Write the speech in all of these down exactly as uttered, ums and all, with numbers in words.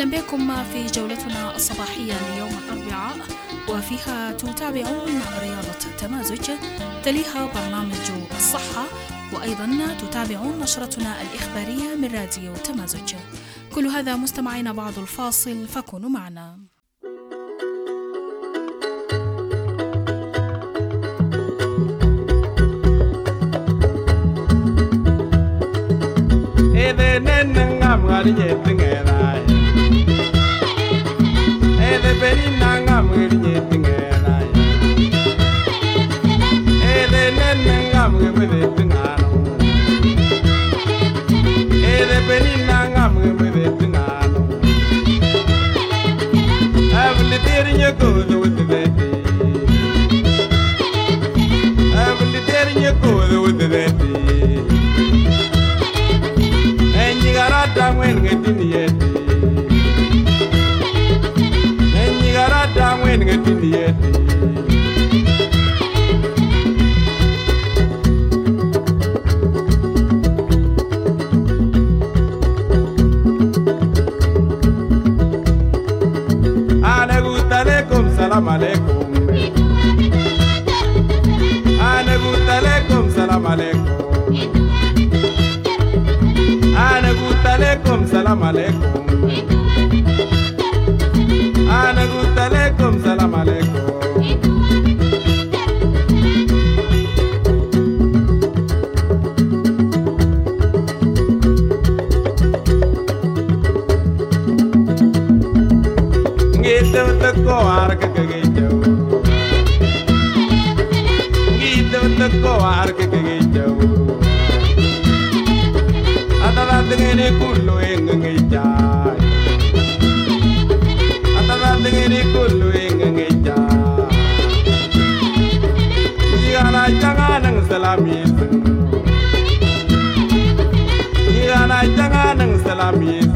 أهلا بكم في جولتنا الصباحية ليوم الأربعاء، وفيها تتابعون رياضة تمازج، تليها برنامج الصحة، وأيضا تتابعون نشرتنا الإخبارية من راديو تمازج. كل هذا مستمعين بعد الفاصل، فكونوا معنا. Salam alaikum. Ana gutalekum salam alaikum. Ana gutalekum salam alaikum. Ana gutalekum salam alaikum. Ngita utako arka kagejau. Ngita utako arka kagejau. Atala dengene kullu engengejai. Atala dengene kullu engengejai. Jigana janganang salamis. Jigana janganang salamis.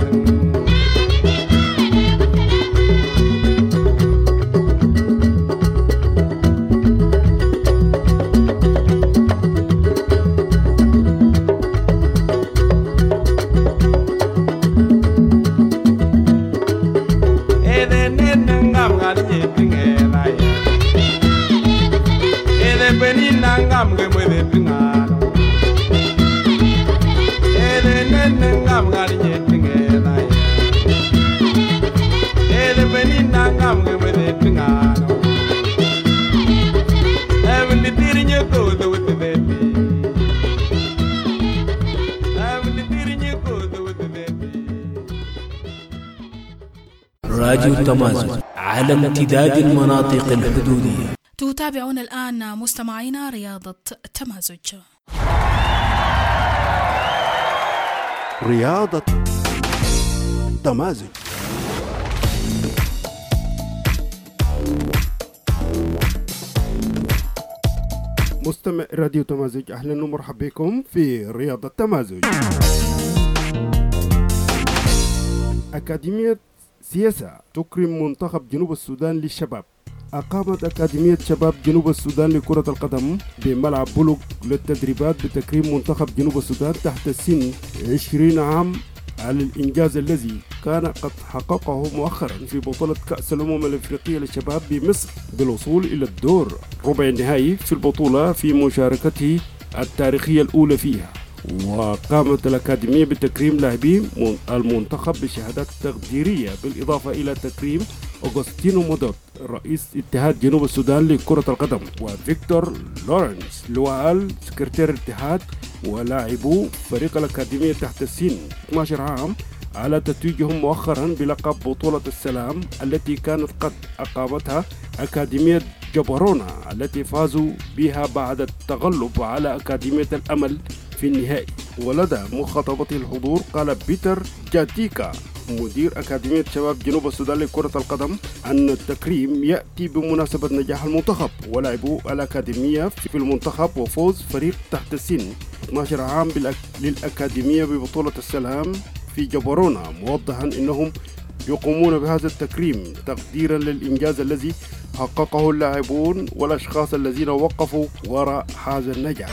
راديو تمازج على امتداد المناطق الحدودية. تتابعون الآن مستمعينا رياضة تمازج. رياضة تمازج. مستمع راديو تمازج، أهلا ومرحبا بكم في رياضة تمازج. أكاديمية سياسة تكرم منتخب جنوب السودان للشباب. أقامت أكاديمية شباب جنوب السودان لكرة القدم بملعب بلوغ للتدريبات بتكريم منتخب جنوب السودان تحت سن عشرين عام على الإنجاز الذي كان قد حققه مؤخرا في بطولة كأس الأمم الأفريقية للشباب بمصر بالوصول إلى الدور ربع النهائي في البطولة في مشاركته التاريخية الأولى فيها. وقامت الأكاديمية بتكريم لاعبي المنتخب بشهادات تقديرية، بالإضافة إلى تكريم أوغستينو مودوت رئيس اتحاد جنوب السودان لكرة القدم، وفيكتور لورنس لواء سكرتير الاتحاد، ولاعبو فريق الأكاديمية تحت السن اثني عشر عام على تتويجهم مؤخرا بلقب بطولة السلام التي كانت قد أقامتها أكاديمية جبرونا التي فازوا بها بعد التغلب على أكاديمية الأمل في النهائي. ولدى مخاطبته الحضور قال بيتر جاتيكا مدير أكاديمية شباب جنوب السودان لكرة القدم أن التكريم يأتي بمناسبة نجاح المنتخب ولاعبو الأكاديمية في المنتخب وفوز فريق تحت السن اثني عشر عام للأكاديمية ببطولة السلام في جبرونا، موضحا أنهم يقومون بهذا التكريم تقديرا للإنجاز الذي حققه اللاعبون والأشخاص الذين وقفوا وراء هذا النجاح.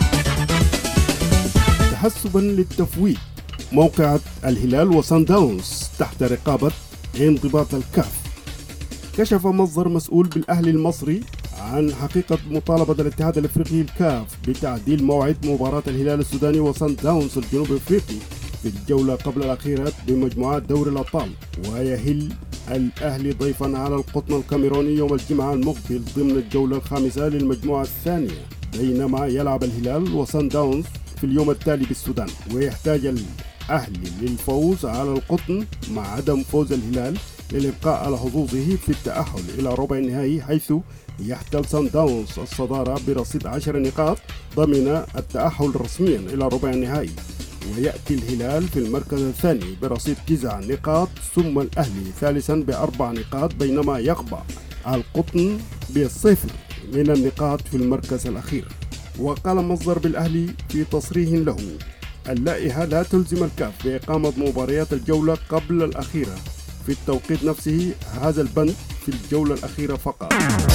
تحسبا للتفويض، موقع الهلال وصن داونز تحت رقابة انضباط الكاف. كشف مصدر مسؤول بالأهلي المصري عن حقيقة مطالبة الاتحاد الافريقي الكاف بتعديل موعد مباراة الهلال السوداني وصن داونز الجنوب افريقي في الجولة قبل الأخيرة بمجموعات دوري الأبطال، ويهل الأهلي ضيفا على القطن الكاميروني يوم الجمعة المقبل ضمن الجولة الخامسة للمجموعة الثانية، بينما يلعب الهلال وصن داونز في اليوم التالي بالسودان. ويحتاج الأهلي للفوز على القطن مع عدم فوز الهلال للإبقاء على حظوظه في التأهل إلى ربع النهائي، حيث يحتل صن داونز الصدارة برصيد عشر نقاط ضمن التأهل رسميا إلى ربع النهائي. ويأتي الهلال في المركز الثاني برصيد تسع نقاط، ثم الأهلي ثالثا بأربع نقاط، بينما يخضع القطن بصفر من النقاط في المركز الأخير. وقال مصدر بالأهلي في تصريح له: اللائحة لا تلزم الكاف بإقامة مباريات الجولة قبل الأخيرة في التوقيت نفسه، هذا البند في الجولة الأخيرة فقط.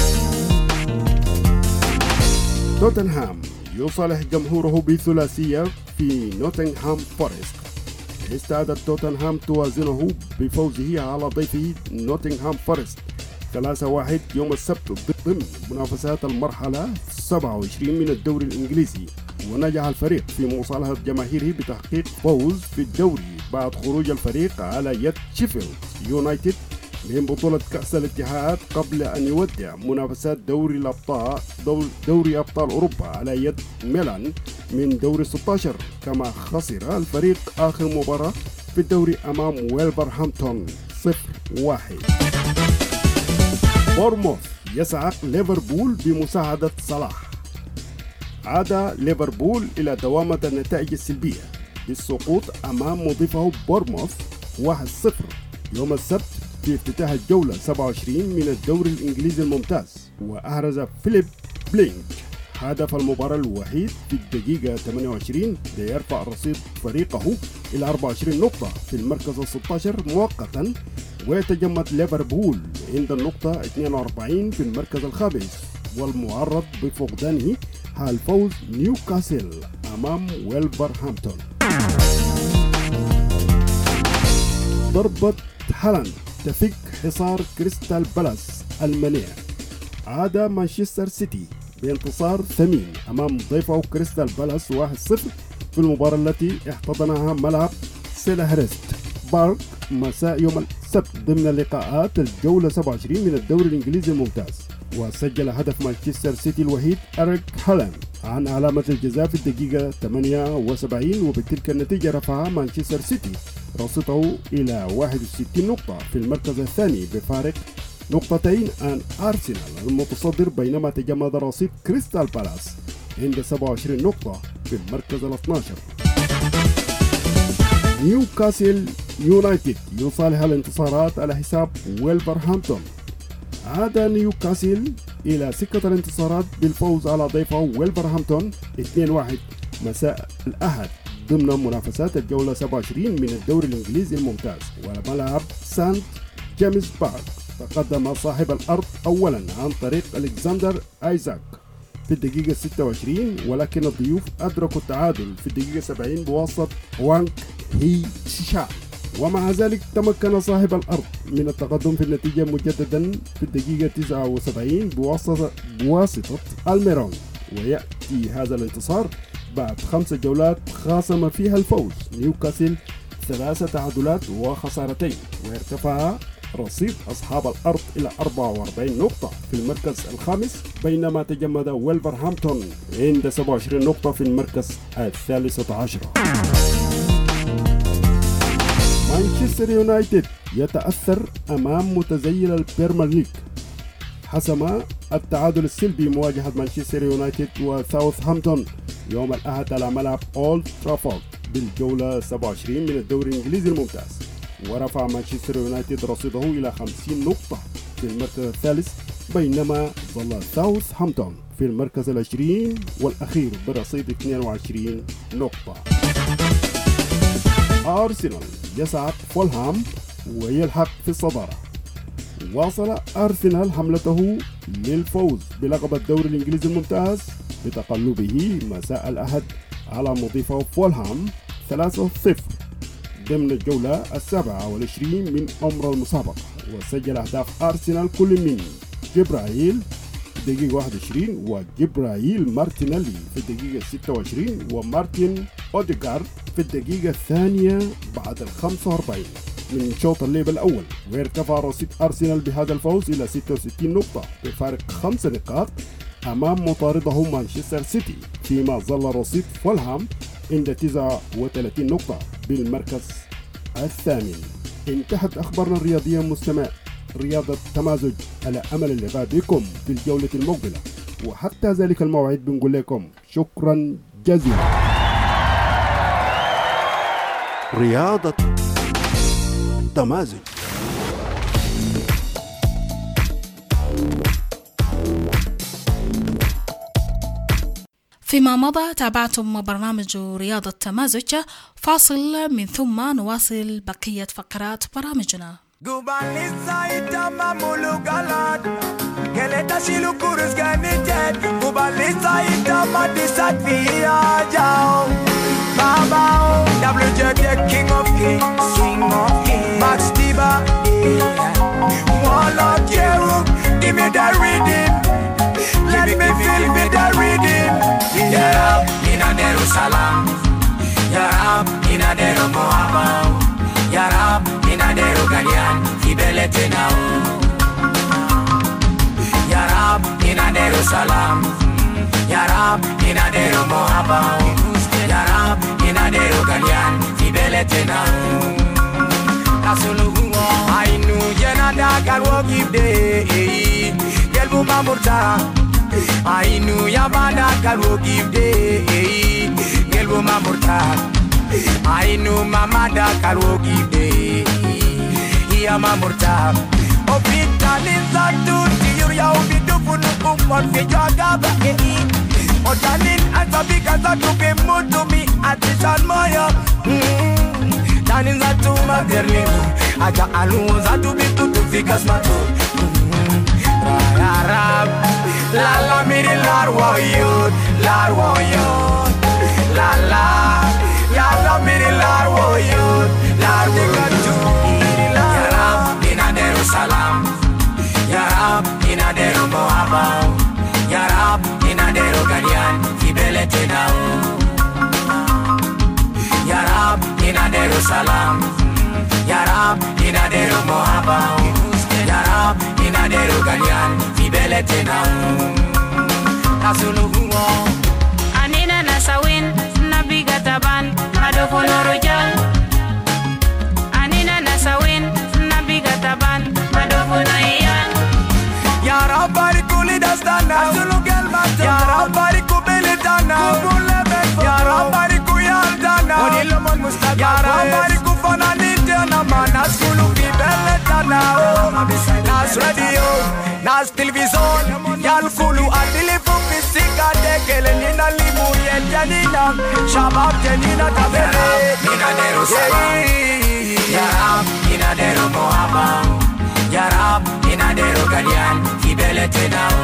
توتنهام يصالح جمهوره بثلاثية في نوتنغهام فورست. استعادت توتنهام توازنه بفوزه على ضيفه نوتنغهام فورست ثلاثة واحد يوم السبت ضمن منافسات المرحلة سبعة وعشرين من الدوري الإنجليزي. ونجح الفريق في مصالحة جماهيره بتحقيق فوز في الدوري بعد خروج الفريق على يد شيفيلد يونايتد من بطولة كأس الاتحاد قبل أن يودع منافسات دوري الأبطال دوري أبطال أوروبا على يد ميلان من دوري ستة عشر. كما خسر الفريق آخر مباراة في الدوري أمام ويلفرهامبتون صفر واحد. بورموث يسعى ليفربول بمساعدة صلاح. عاد ليفربول إلى دوامة النتائج السلبية بالسقوط أمام مضيفه بورموث واحد صفر يوم السبت في افتتاح الجولة سبعة وعشرين من الدوري الإنجليزي الممتاز. وأحرز فيليب بلينك هدف المباراة الوحيد في الدقيقة ثمانية وعشرين ليرفع رصيد فريقه إلى أربعة وعشرين نقطة في المركز الستة عشر مؤقتا، ويتجمد ليفربول عند النقطة اثنين وأربعين في المركز الخامس والمعرض بفقدانه حال فوز نيوكاسل أمام ويلفرهامبتون. ضربة هالاند تفك حصار كريستال بالاس المنيع. عاد مانشستر سيتي بانتصار ثمين أمام ضيفه كريستال بالاس واحد صفر في المباراة التي احتضنها ملعب سيلهرست بارك مساء يوم السبت ضمن لقاءات الجولة سبعة وعشرين من الدوري الإنجليزي الممتاز. وسجل هدف مانشستر سيتي الوحيد إريك هالاند عن علامة الجزاء في الدقيقة ثمانية وسبعين، وبتلك النتيجة رفع مانشستر سيتي رصيده إلى واحد وستين نقطة في المركز الثاني بفارق نقطتين عن أرسنال المتصدر، بينما تجمد رصيد كريستال بالاس عند سبعة وعشرين نقطة في المركز الاثني عشر. نيوكاسل يونايتد يصالح الانتصارات على حساب ويلفرهامبتون. عاد نيوكاسل إلى سكة الانتصارات بالفوز على ضيفه ويلفرهامبتون اثنين واحد مساء الأحد ضمن منافسات الجولة سبعة وعشرين من الدوري الإنجليزي الممتاز. وملعب سانت جيمس بارك تقدم صاحب الأرض أولا عن طريق ألكسندر آيزاك في الدقيقة ستة وعشرين، ولكن الضيوف أدركوا التعادل في الدقيقة سبعين بواسطة وانك هي شيشا، ومع ذلك تمكن صاحب الأرض من التقدم في النتيجة مجددا في الدقيقة تسعة وسبعين بواسطة بواسطة الميرون. ويأتي هذا الانتصار بعد خمس جولات خاصم فيها الفوز نيوكاسل ثلاثة تعادلات وخسارتين، وارتفع رصيد أصحاب الأرض إلى أربعة وأربعين نقطة في المركز الخامس، بينما تجمد ويلفرهامبتون عند سبعة وعشرين نقطة في المركز الثالث عشر. مانشستر يونايتد يتأثر أمام متزيل البريمير ليج. حسم التعادل السلبي مواجهة مانشستر يونايتد وساوثهامبتون يوم الأحد على ملعب أولد ترافورد بالجولة سبعة وعشرين من الدوري الإنجليزي الممتاز. ورفع مانشستر يونايتد رصيده إلى خمسين نقطة في المركز الثالث، بينما ظل ساوثهامبتون في المركز العشرين والأخير برصيد اثنين وعشرين نقطة. أرسنال يصعد فولهام ويلحق في الصدارة. واصل أرسنال حملته للفوز بلقب الدوري الإنجليزي الممتاز بتقلبه مساء الأحد على مضيفه فولهام ثلاثة صفر ضمن الجولة السابعة والعشرين من عمر المسابقة. وسجل أهداف أرسنال كل من جبرائيل في الدقيقة واحد وعشرين وجبرائيل مارتينيلي في الدقيقة ستة وعشرين ومارتين أوديغارد في الدقيقة الثانية بعد الخمسة وأربعين من شوط اللعب الأول. وارتفع رصيد أرسنال بهذا الفوز إلى ستة وستين نقطة بفارق خمس نقاط أمام مطارده مانشستر سيتي، فيما ظل رصيد فولهام عند تسعة وثلاثين نقطة بالمركز الثامن. انتهت أخبارنا الرياضية مستمع رياضة تمازج، على أمل اللقاء بكم في الجولة المقبلة، وحتى ذلك الموعد بنقول لكم شكرا جزيلا. رياضة تمازج. فيما مضى تابعتم برنامج رياضة تمازج، فاصل من ثم نواصل بقية فقرات برامجنا. Let me feel with the rhythm. Ya Rab, ina Jerusalem. Ya Rab, ina dero Moaba. Ya Rab, ina dero Gadian. Ibelete now. Ya Rab, ina Jerusalem. Ya Rab, ina dero Moaba. Ya Rab, ina dero Gadian. Ibelete now. Kasulu huwa. I knew Jenada can walk if day. Gelbu mamurta. I knew Yabada Karu give day, Gelbo Mamurta. I knew Mamada Karu give day, Yamamurta. Opita Linza to Tiria, be do for no one for your gaba. Or Janin and Sabika to be moved to me at the San Maya. Janin to Maderlin, Aja Alonza to be to Ficas Mato. Arab. La la miri larwa yod, larwa yod. La la, la la miri larwa yod, larwa yod. Ya Rab, ina Jerusalem. Ya Rab, ina dero Moaba. Ya Rab, ina dero Gadian. Ibelete now. Ya Rab, ina Jerusalem. Ya Rab, ina dero Moaba. Ya Rab, ina dero Gadian. Ibelete now. Kasulu huwa. Anina nasawin, nabiga taban, madofono rojal. Anina nasawin, nabiga taban, madofono iyan. Ya Rab, bariku lidastana. Kasulu gelmata. Ya Rab, bariku belitana. Kubule beko. Ya Rab, bariku yaldana. Odilomon mustaqa. Ya Rab, bariku fananitana. Manas kulu kibeletana. Nas radio, nas television. Yal kulu adilifu. Nina limu yenjanina, shabab jenina tabere. Nina dero salam. Ya Rab, nina dero Moaba. Ya Rab, nina dero Gadian. Ibelete now.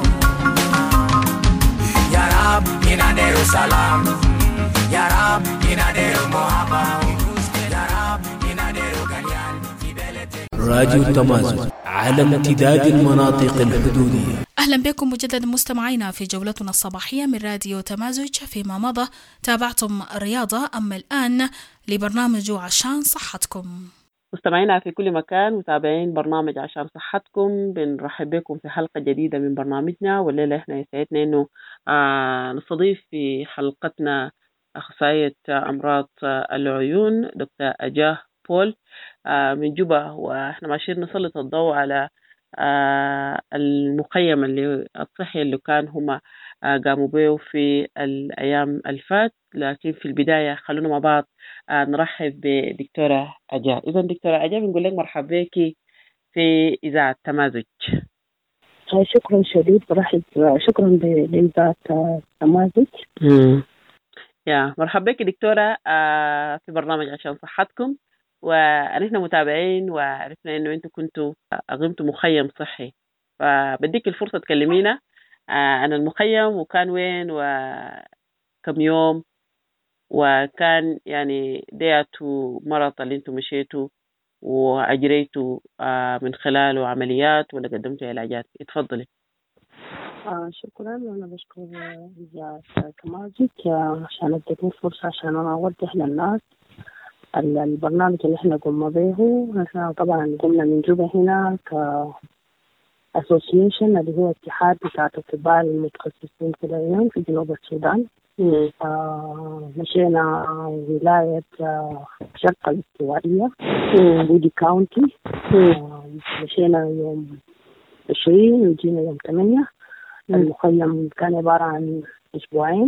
Ya Rab, nina dero salam. Ya Rab, nina dero Moaba. Ya Rab, nina dero Gadian. Ibelete. راديو تمازج على امتداد المناطق الحدودية. أهلا بكم مجددا مستمعينا في جولتنا الصباحية من راديو تمازج. فيما مضى تابعتم الرياضة، أما الآن لبرنامج عشان صحتكم. مستمعينا في كل مكان، متابعين برنامج عشان صحتكم، بنرحب بكم في حلقة جديدة من برنامجنا. والليلة احنا يسعدنا انه آه نستضيف في حلقتنا أخصائية أمراض العيون دكتور أجاه بول آه من جوبا، واحنا ماشيين نسلط الضوء على آه المخيم اللي الصحي اللي كان هم آه قاموا به في الأيام الفات. لكن في البداية خلونا مع بعض آه نرحب بدكتورة أجاه. إذا دكتورة أجاه بنقول لك مرحبا بك في إذاعة تمازج. شكرا شديد، رحب شكرا لإذاعة تمازج. يا مرحبا بك دكتورة آه في برنامج عشان صحتكم. ونحن متابعين وعرفنا انه انتم كنتوا اقمتوا مخيم صحي، فبديك الفرصة تكلمينا عن المخيم وكان وين وكم يوم وكان يعني دياتوا مرض اللي انتم مشيتوا وأجريتوا آه من خلاله عمليات ولا قدمتوا علاجات؟ اتفضلي. آه شكرا. أنا بشكر إذاعة تمازج عشان ادتني فرصة عشان أنا أوضح للناس البرنامج اللي احنا قمنا به. احنا طبعا قمنا من جوبا هنا ك association اللي هو اتحاد بتاع الأطباء المتخصصين في العيون في جنوب السودان. آه مشينا ولاية آه شرق الاستوائية بودي كاونتي. آه مشينا يوم عشرين وجينا يوم ثمانية. المخيم كان عبارة عن أسبوعين.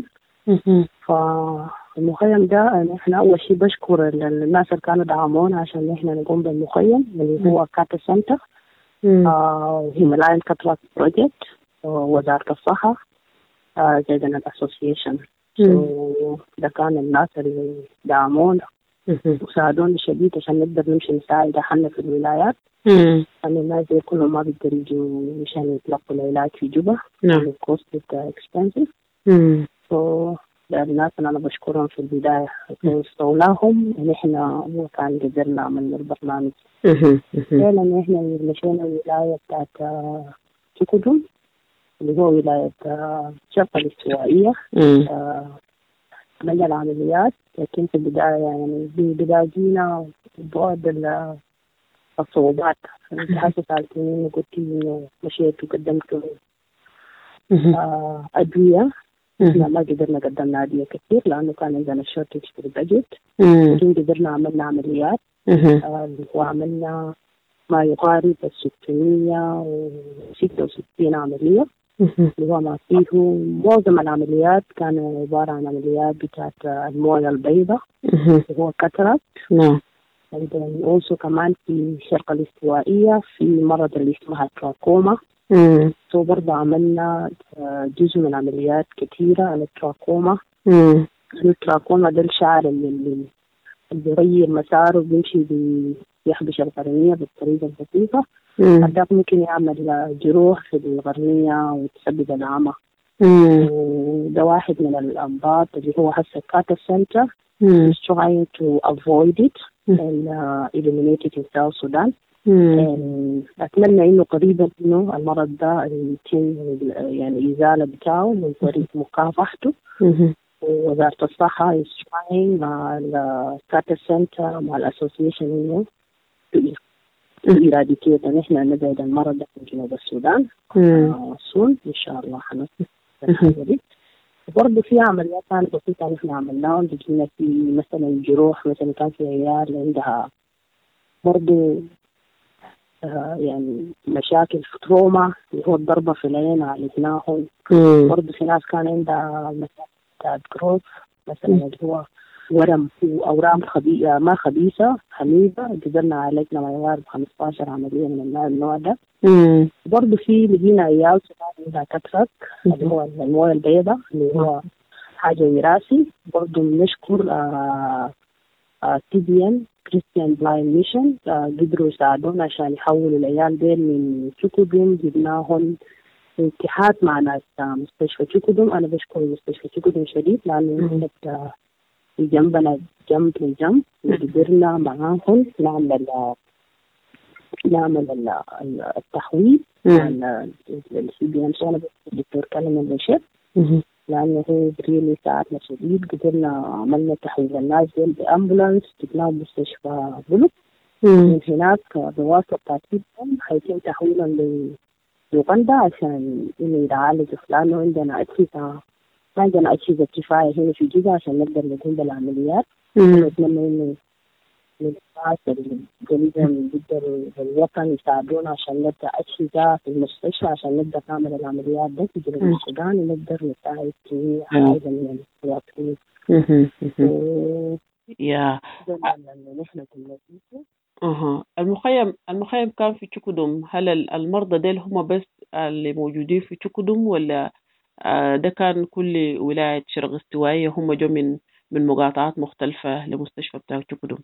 فالمخيم ده احنا أول شيء بشكر الناس اللي كانوا دعمونا عشان احنا نقوم بالمخيم اللي هو كاتا سنتر هيمالايان كاتراك بروجكت ووزارة الصحة زيدنا الأسوسيشن. ده كان الناس اللي دعمونا وساعدونا شديد عشان نقدر نمشي نساعد أهلنا في الولايات. لأن الناس دي كلهم ما بيقدروا يجوا مشان يتلقوا العلاج في جوبا. نعم. الكوست اكسبنسيف. ده الناس اللي أنا بشكرهم في البداية وصلناهم إن إحنا كان قدرنا نعمل البرنامج. فعلا إحنا مشينا الولاية بتاعت تشكودوم اللي هو ولاية شرق الاستوائية. عملنا العمليات لكن في البداية يعني بداية جينا بعد الصعوبات. أنت حاسة سألتني قلت إنه مشيت وقدمت أدوية. إحنا ما قدرنا قدمنا أدوية كثير لأنه كان عندنا شورتج في البجت. لكن قدرنا عملنا عمليات وعملنا ما يقارب ستمية وستة وستين عملية اللي هو ما فيه معظم العمليات كان عبارة عن عمليات بتاعت الموية البيضاء اللي هو كاتراكت. نعم. وأوسو كمان في الشرق الاستوائية في مرض اللي اسمها تراكوما. سو برضه عملنا جزء من عمليات كثيرة على التراكوما. التراكوما ده الشعر اللي, اللي بيغير مساره بيمشي بيحبش القرنية بالطريقة البسيطة. هذاك ممكن يعمل جروح في القرنية وتسبب العمى. وده واحد من الأمراض اللي هو هسه كاتا سنتر is trying to avoid it and uh, eliminate it in South Sudan. أتمنى إنه قريبا إنه المرض ده يتم يعني إزالة بتاعه من طريق مكافحته. ووزارة الصحة is trying مع الكاتا سنتر مع الأسوسيشن إنه إراديكيت إن إحنا نبعد المرض ده من جنوب السودان سون إن شاء الله حنصل. وبرضه في عمليات كانت بسيطة نحن عملناها. بجينا في مثلا جروح مثلا كان في عيال عندها برضه آه يعني مشاكل في تروما اللي هو الضربة في العين عالجناهم. برضه في ناس كان عندها مشاكل بتاعت جروث مثلا اللي هو ورم وأورام خبيثة ما خبيثة حميدة قدرنا عالجنا ما يقارب خمستاشر عملية من النوع ده. برضه في لقينا عيال صغار عندها كاتراك اللي هو الموية البيضاء اللي هو حاجة وراثي. برضه بنشكر آه آه تي بي إن كريستيان بلايند ميشن قدروا يساعدونا عشان يحولوا العيال ديل من تشكودوم. جبناهم اتحاد مع ناس مستشفى تشكودوم. أنا بشكر مستشفى تشكودوم شديد لأنه كانت جنبنا جنب لجنب وقدرنا معاهم نعمل نعمل التحويل على السي بي إم سي. أنا الدكتور كلمة البشر لأنه هو بريلي ساعدنا شديد. قدرنا عملنا تحويل الناس ديل بأمبولانس جبناهم مستشفى بلوك. من هناك بواسطة تعتيبهم حيتم تحويلهم ليوغندا عشان إنه يتعالجوا لأنه عندنا أجهزة ما عندنا أجهزة كفاية هنا في جوبا عشان نقدر نقوم بالعمليات. نتمنى إنه الناس الجديدة من ضد الوطن يساعدونا عشان نبدأ أجهزة في المستشفى عشان نقدر نعمل العمليات دي في جنوب السودان ونقدر نساعد في حاجة من المواطنين. يا نحن كنا اها المخيم المخيم كان في تشكودوم. هل المرضى ديل هم بس اللي موجودين في تشكودوم ولا ده كان كل ولاية شرق استوائية هم جو من من مقاطعات مختلفة لمستشفى بتاع تشكودوم؟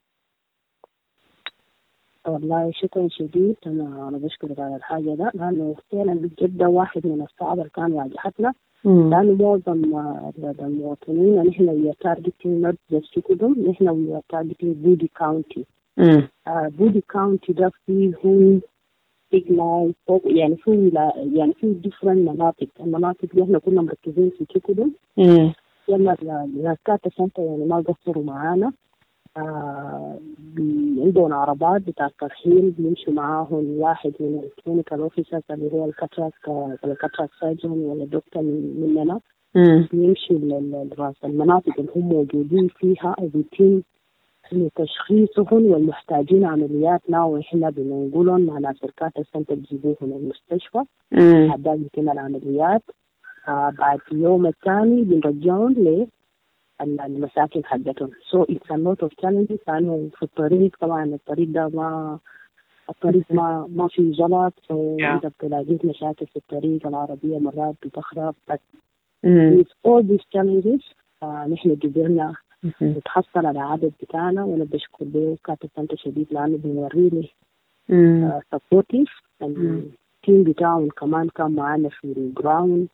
والله شكرا شديد. أنا أنا بشكرك على الحاجة ده لأنه فعلا بجد واحد من الصعب اللي كان واجهتنا لأنه معظم المواطنين نحن ويا تارجتين نوت بس كلهم نحن ويا تارجتين بودي كاونتي. بودي كاونتي ده فيه هون سيجنال فوق يعني في يعني في different مناطق. المناطق اللي احنا كنا مركزين في كلهم يلا الكاتا سنتر يعني ما قصروا معانا. آه عندهم عربات بتاع الترحيل بيمشوا معاهم واحد من الكلينيكال اوفيسرز اللي هو الكاتراك الكاتراك سيرجن ولا دكتور مننا بيمشي للراس المناطق اللي هم موجودين فيها وبيتم تشخيصهم والمحتاجين عمليات ناو احنا بنقولهم مع ناس الكاتا سنتر بيجيبوهم المستشفى بعد يتم العمليات. آه بعد يوم الثاني بنرجعهم ل المساكن حقتهم. so it's a lot of challenges. لأنه في الطريق طبعا الطريق ده ما الطريق ما ما في زلط so إذا بتلاقيت مشاكل في الطريق العربية مرات بتخرب but with all these challenges آه نحن قدرنا نتحصل على عدد بتاعنا وأنا بشكر له كاتب سنتر شديد لأنه بيوريني آه supportive. التيم بتاعهم كمان كان معانا في الجراوند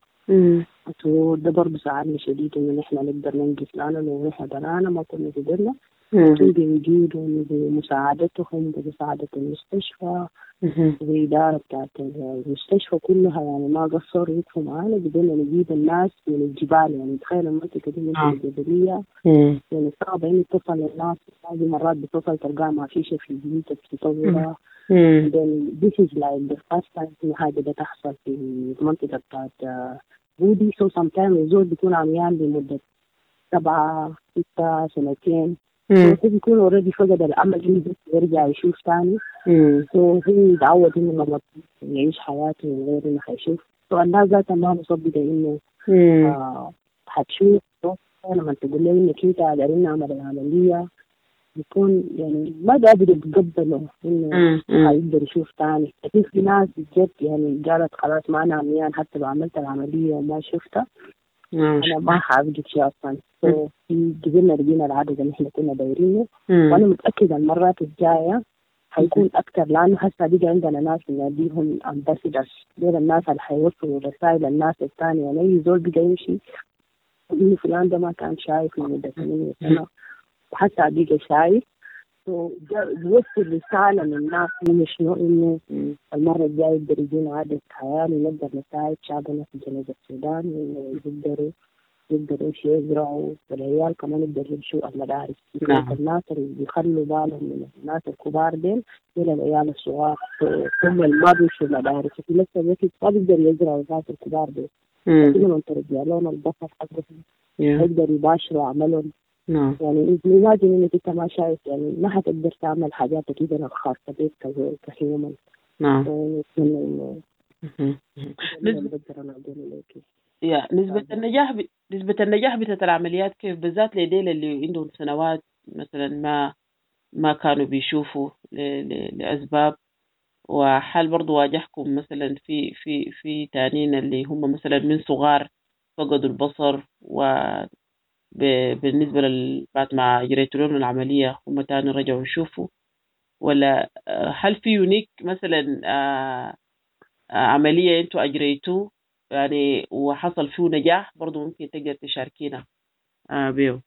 وده برضه ساعدنا شديد إنه نحن نقدر ننجز لأنه لو نحن بنانا ما كنا قدرنا. كان بوجودهم بمساعدتهم بمساعدة المستشفى والإدارة بتاعت المستشفى كلها يعني ما قصروا يدفعوا معانا. قدرنا نجيب الناس من الجبال يعني تخيل المنطقة دي منطقة جبلية يعني صعب إنه توصل للناس. هذه مرات بتوصل تلقاها ما فيش في البيوت بتطورها. then this is like the first time إنه حاجة بتحصل في المنطقة بتاعت بودي. so sometimes الزول بيكون عميان لمدة سبعة ستة سنتين so بيكون already فقد الأمل يرجع يشوف تاني. so هو يتعود إنه لما يعيش حياته من غير إنه حيشوف. so الناس ذاتها ما مصدقة إنه آه حتشوف. لما تقول له إنك أنت قادرين نعمل العملية يكون يعني ما قادر يتقبله إنه هيقدر يشوف تاني. لكن في ناس جد يعني قالت خلاص ما أنا عميان حتى لو عملت العملية وما شفتها أنا ما حابجد شيء أصلاً. so في قدرنا رجينا العدد اللي إحنا كنا دايرينه وأنا متأكدة المرات الجاية هيكون أكتر لأنه هسه بيجي عندنا ناس ناديهم أمباسيدرز دول الناس اللي حيوصلوا رسائل الناس الثانية يعني أي زول بيجي يمشي إنه فلان ده ما كان شايف من مدة ثمانية سنة وحتى بيجي شايف يوصل رسالة من الناس إنه شنو إنه المرة الجاية يقدر يجينا عدد حياة ونقدر نساعد شعبنا في جنوب السودان ويقدروا يقدروا يمشوا يزرعوا والعيال كمان يقدروا يمشوا المدارس. نعم. الناس اللي بيخلوا بالهم من الناس الكبار دين إلى العيال الصغار هم اللي ما بيمشوا المدارس وفي نفس الوقت ما بيقدروا يزرعوا الناس الكبار دين. كلهم من ترجع لهم البصر حقهم يقدروا يباشروا عملهم. نعم. يعني لازم إنك أنت ما شايف يعني ما حتقدر تعمل حاجات كده الخاصة بيك كهيومن. نعم. نسبة يا نسبة النجاح ب... نسبة النجاح بتاعت العمليات كيف بالذات لديل اللي عندهم سنوات مثلا ما ما كانوا بيشوفوا ل... ل... لأسباب وحال برضو واجهكم مثلا في في في تانين اللي هم مثلا من صغار فقدوا البصر و بالنسبة لل... بعد ما جريتوا لهم العملية هم تاني رجعوا يشوفوا ولا هل في يونيك مثلا آه... عملية انتوا اجريتوه يعني وحصل فيه نجاح برضو ممكن تقدر تشاركينا آه بيه؟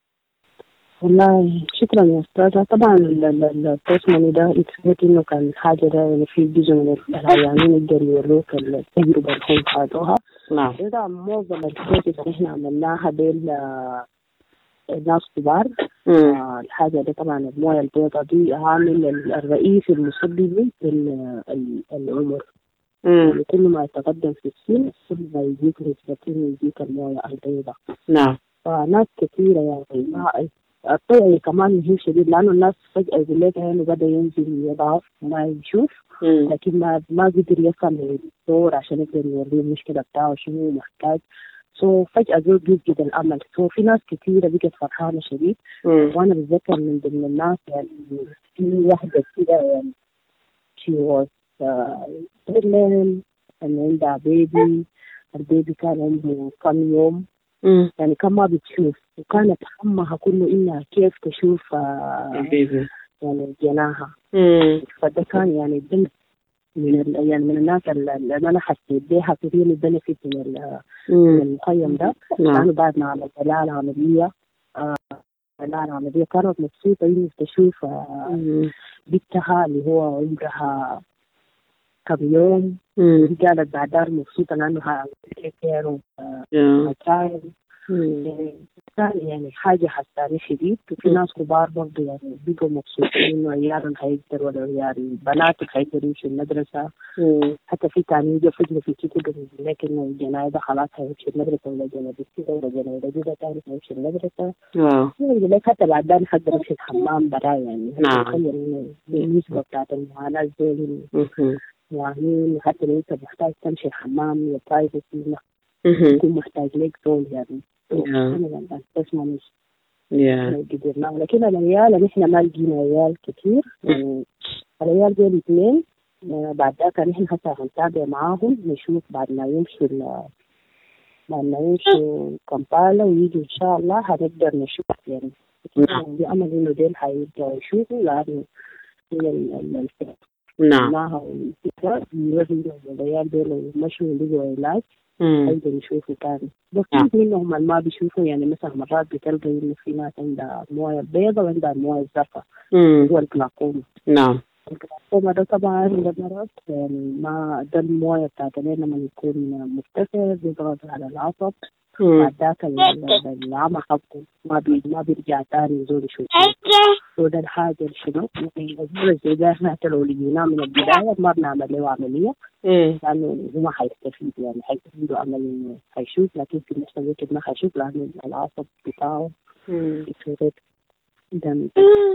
والله شكرا يا أستاذة. طبعا التسمية ده يتفوت إنه كان حاجة ده يعني في جزء من العيانين يقدروا يوروك التجربة اللي هم خاضوها. نعم. ده معظم الكيسز اللي إحنا عملناها بين ناس كبار. آه الحاجة دي طبعا الموية البيضاء دي عامل الرئيسي المسبب العمر. يعني كل ما يتقدم في السن كل ما يجيك نسبتين يجيك الموية البيضاء. نعم. فناس كثيرة يعني الطوعي كمان مهم شديد لأنه الناس فجأة يقول لك إنه بدأ ينزل يضعف ما يشوف لكن ما ما قدر يصل للدكتور عشان يقدر يوريه المشكلة بتاعه شنو محتاج. سو so, فجأة زود يفقد الأمل. سو so, في ناس كثيرة بقت فرحانة شديد. وأنا بتذكر من ضمن الناس يعني في واحدة كده يعني she was pregnant and عندها بيبي. البيبي كان عنده كم يوم مم. يعني كان ما بتشوف وكانت همها كله إنها كيف تشوف البيبي يعني جناها. فده كان يعني بنت من ال... يعني من الناس اللي أنا حسيت بيها كثير البنفيت من, من المخيم ده. لأنه بعد ما عملت لها العملية آه لها العملية كانت مبسوطة إنه تشوف آه بنتها اللي هو عمرها كم يوم. قالت بعدها مبسوطة لأنه هتكير وهتعايل كان يعني حاجة حسانة شديد. وفي ناس كبار برضه يعني بيقوا مبسوطين إنه عيالهم هيقدر ولا عيال بناتهم هيقدروا يمشوا المدرسة. حتى في كان يجوا فجأة في كتب لكن الجناية ده خلاص هيمشي المدرسة ولا جناية كده ولا جناية جديدة تاني هيمشي المدرسة. يقول لك حتى بعد ذلك حتى يمشي الحمام برا يعني. تخيل إنه بالنسبة بتاعت المعاناة دول يعني حتى لو أنت محتاج تمشي الحمام يا برايفسي تكون محتاج لك دول يعني. أنا بس ما مش قدرنا. لكن العيال نحن ما لقينا عيال كتير يعني. العيال دول اثنين بعد ذاك نحن حتى هنتابع معاهم نشوف بعد ما يمشوا بعد ما يمشوا كمبالا ويجوا إن شاء الله هنقدر نشوف يعني. بأمل إنه دول هيرجعوا يشوفوا لأنه الفكرة نعم معها والفكرة يوجدوا العيال دول مشوا لقوا علاج هيقدروا يشوفوا تاني. بس نعم. منهم اللي ما بيشوفوا يعني مثلا مرات بتلقى إنه في ناس عندها موية بيضاء وعندها موية زرقاء هو الجلاكوما. نعم الجلاكوما ده طبعا المرض يعني ما ده الموية بتاعت لما يكون مرتفع بيضغط على العصب بعد ذاك العمى حقه ما بي ما بيرجع تاني يزول يشوف. وده الحاجة شنو يعني زي ده احنا حتى لو لقيناه من البداية ما بنعمل له عملية لأنه هو ما حيستفيد يعني حيستفيد له أمل إنه حيشوف لكن في نفس الوقت ما حيشوف لأنه العصب بتاعه يتفرد دم.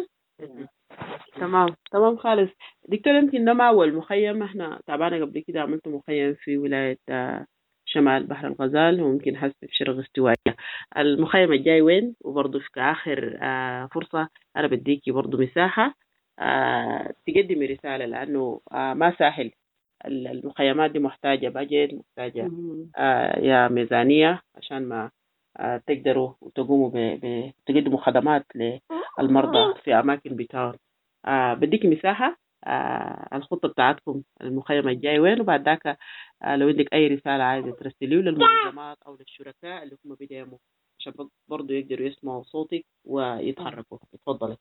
تمام تمام خالص. دكتور يمكن ده ما أول مخيم احنا تابعنا قبل كده عملت مخيم في ولاية شمال بحر الغزال وممكن حسب في شرق استوائية. المخيم الجاي وين؟ وبرضه في آخر آه فرصة أنا بديكي برضه مساحة آه تقدمي رسالة لأنه آه ما سهل. المخيمات دي محتاجة باجت محتاجة آه يا ميزانية عشان ما آه تقدروا وتقوموا بتقدموا خدمات للمرضى في أماكن بتاعهم. آه بديكي مساحة آه الخطة بتاعتكم المخيم الجاي وين وبعد ذاك آه لو عندك أي رسالة عايزة ترسليه للمنظمات أو للشركاء اللي هم بيدعموا عشان برضو يقدروا يسمعوا صوتك ويتحركوا. اتفضلي.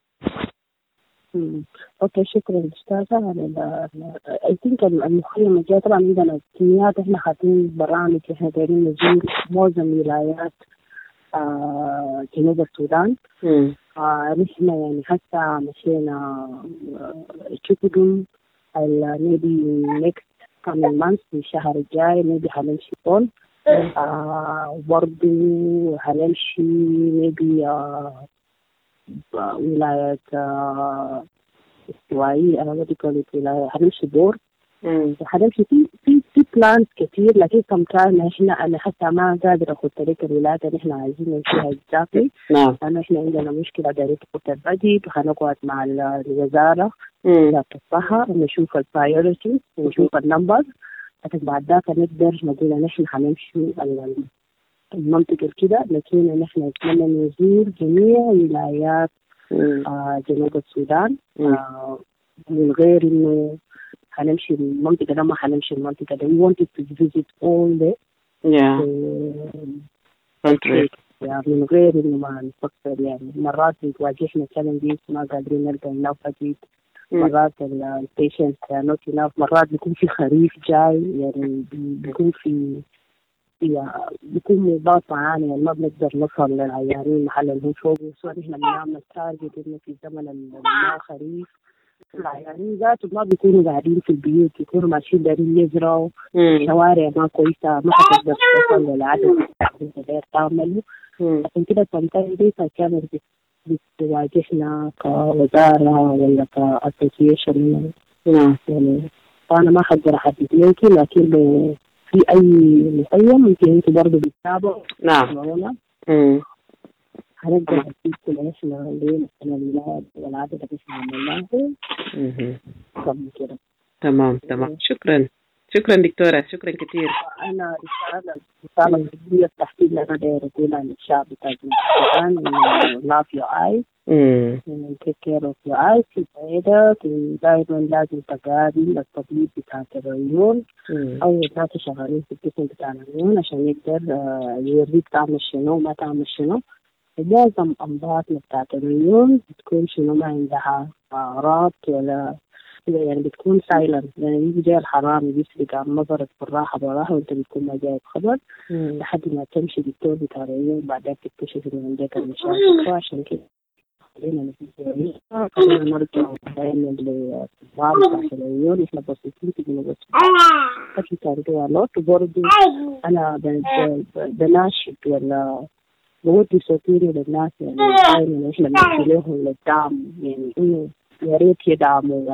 اوكي شكرا استاذه. انا اي ثينك المخيم الجاي طبعا عندنا كميات احنا حاطين برامج احنا دايرين نزور معظم ولايات آه جنوب السودان. آه نحن يعني حتى مشينا تشوفدم maybe next coming months في الشهر الجاي maybe هنمشي طول آه وبرضه هنمشي maybe آه ولاية آه استوائية أنا بدي أقول ولاية هنمشي دور هنمشي في في في بلانز كتير لكن كم كان إحنا أنا حتى ما قادر أخذ طريق الولايات اللي إحنا عايزين نمشيها exactly. نعم. لأنه إحنا عندنا مشكلة دايرة البادجت وهنقعد مع الوزارة وزارة الصحة ونشوف البرايورتي ونشوف النمبر لكن بعد ذاك نقدر نقول نحن هنمشي المنطقة كده لكن نحن نتمنى نزور جميع ولايات آه جنوب السودان آه من غير إنه هنمشي المنطقة ده ما هنمشي المنطقة ده. We wanted to visit all the yeah. country يعني من غير إنه ما نفكر يعني مرات بتواجهنا challenges ما قادرين نلقى enough أجيب مرات ال patients are not enough مرات بيكون في خريف جاي يعني بيكون في بيكون مضاد معانا يعني ما بنقدر نوصل للعيانين محل اللي فوق سواء إحنا بنعمل تارجت إنه في زمن الماء خريف العيانين ذاته ما بيكونوا قاعدين في البيوت بيكونوا ماشيين دارين يزرعوا شوارع ما كويسة ما حتقدر توصل للعدد اللي غير تعمله. عشان كده التنتهي دي كانت بتواجهنا كوزارة ولا كأسوسيشن يعني فأنا ما حقدر أحدد لكن لكن في أي مخيم ممكن أنتوا برضو بتتابعوا. نعم. هنقدر نسيب كل إحنا ليه مثلا الولاد والعادة اللي إحنا عملناه كم كده. تمام تمام شكرا شكرا دكتورة، شكرا كثير. أنا رسالة رسالة قضية التحديد لنا داير أقولها للشعب بتاع السودان إنه love your eyes إنه take care of your eyes في بعيدك، دائما لازم تقابل الطبيب بتاع العيون أو الناس شغالين في القسم بتاع العيون عشان يقدر يوريك تعمل شنو وما تعمل شنو. معظم أمراضنا بتاعت العيون بتكون شنو ما عندها أعراض ولا يعني بتكون سايلنت، يعني يجي جاي الحرام يسرق عن نظرك بالراحة بالراحة وأنت بتكون ما جايب خبر لحد ما تمشي دكتور بتاع العيون بعدين تكتشف إن عندك المشاكل. فعشان كده خلينا نفيد خلينا نرجع دائما للبعض بتاعت العيون. إحنا بسيطين في جنوب السودان أكيد تاريخية لوت، وبرضه أنا بناشد ولا بودي صوتيري للناس يعني دائما إحنا بنحكي لهم للدعم، يعني إنه يا ريت يدعموا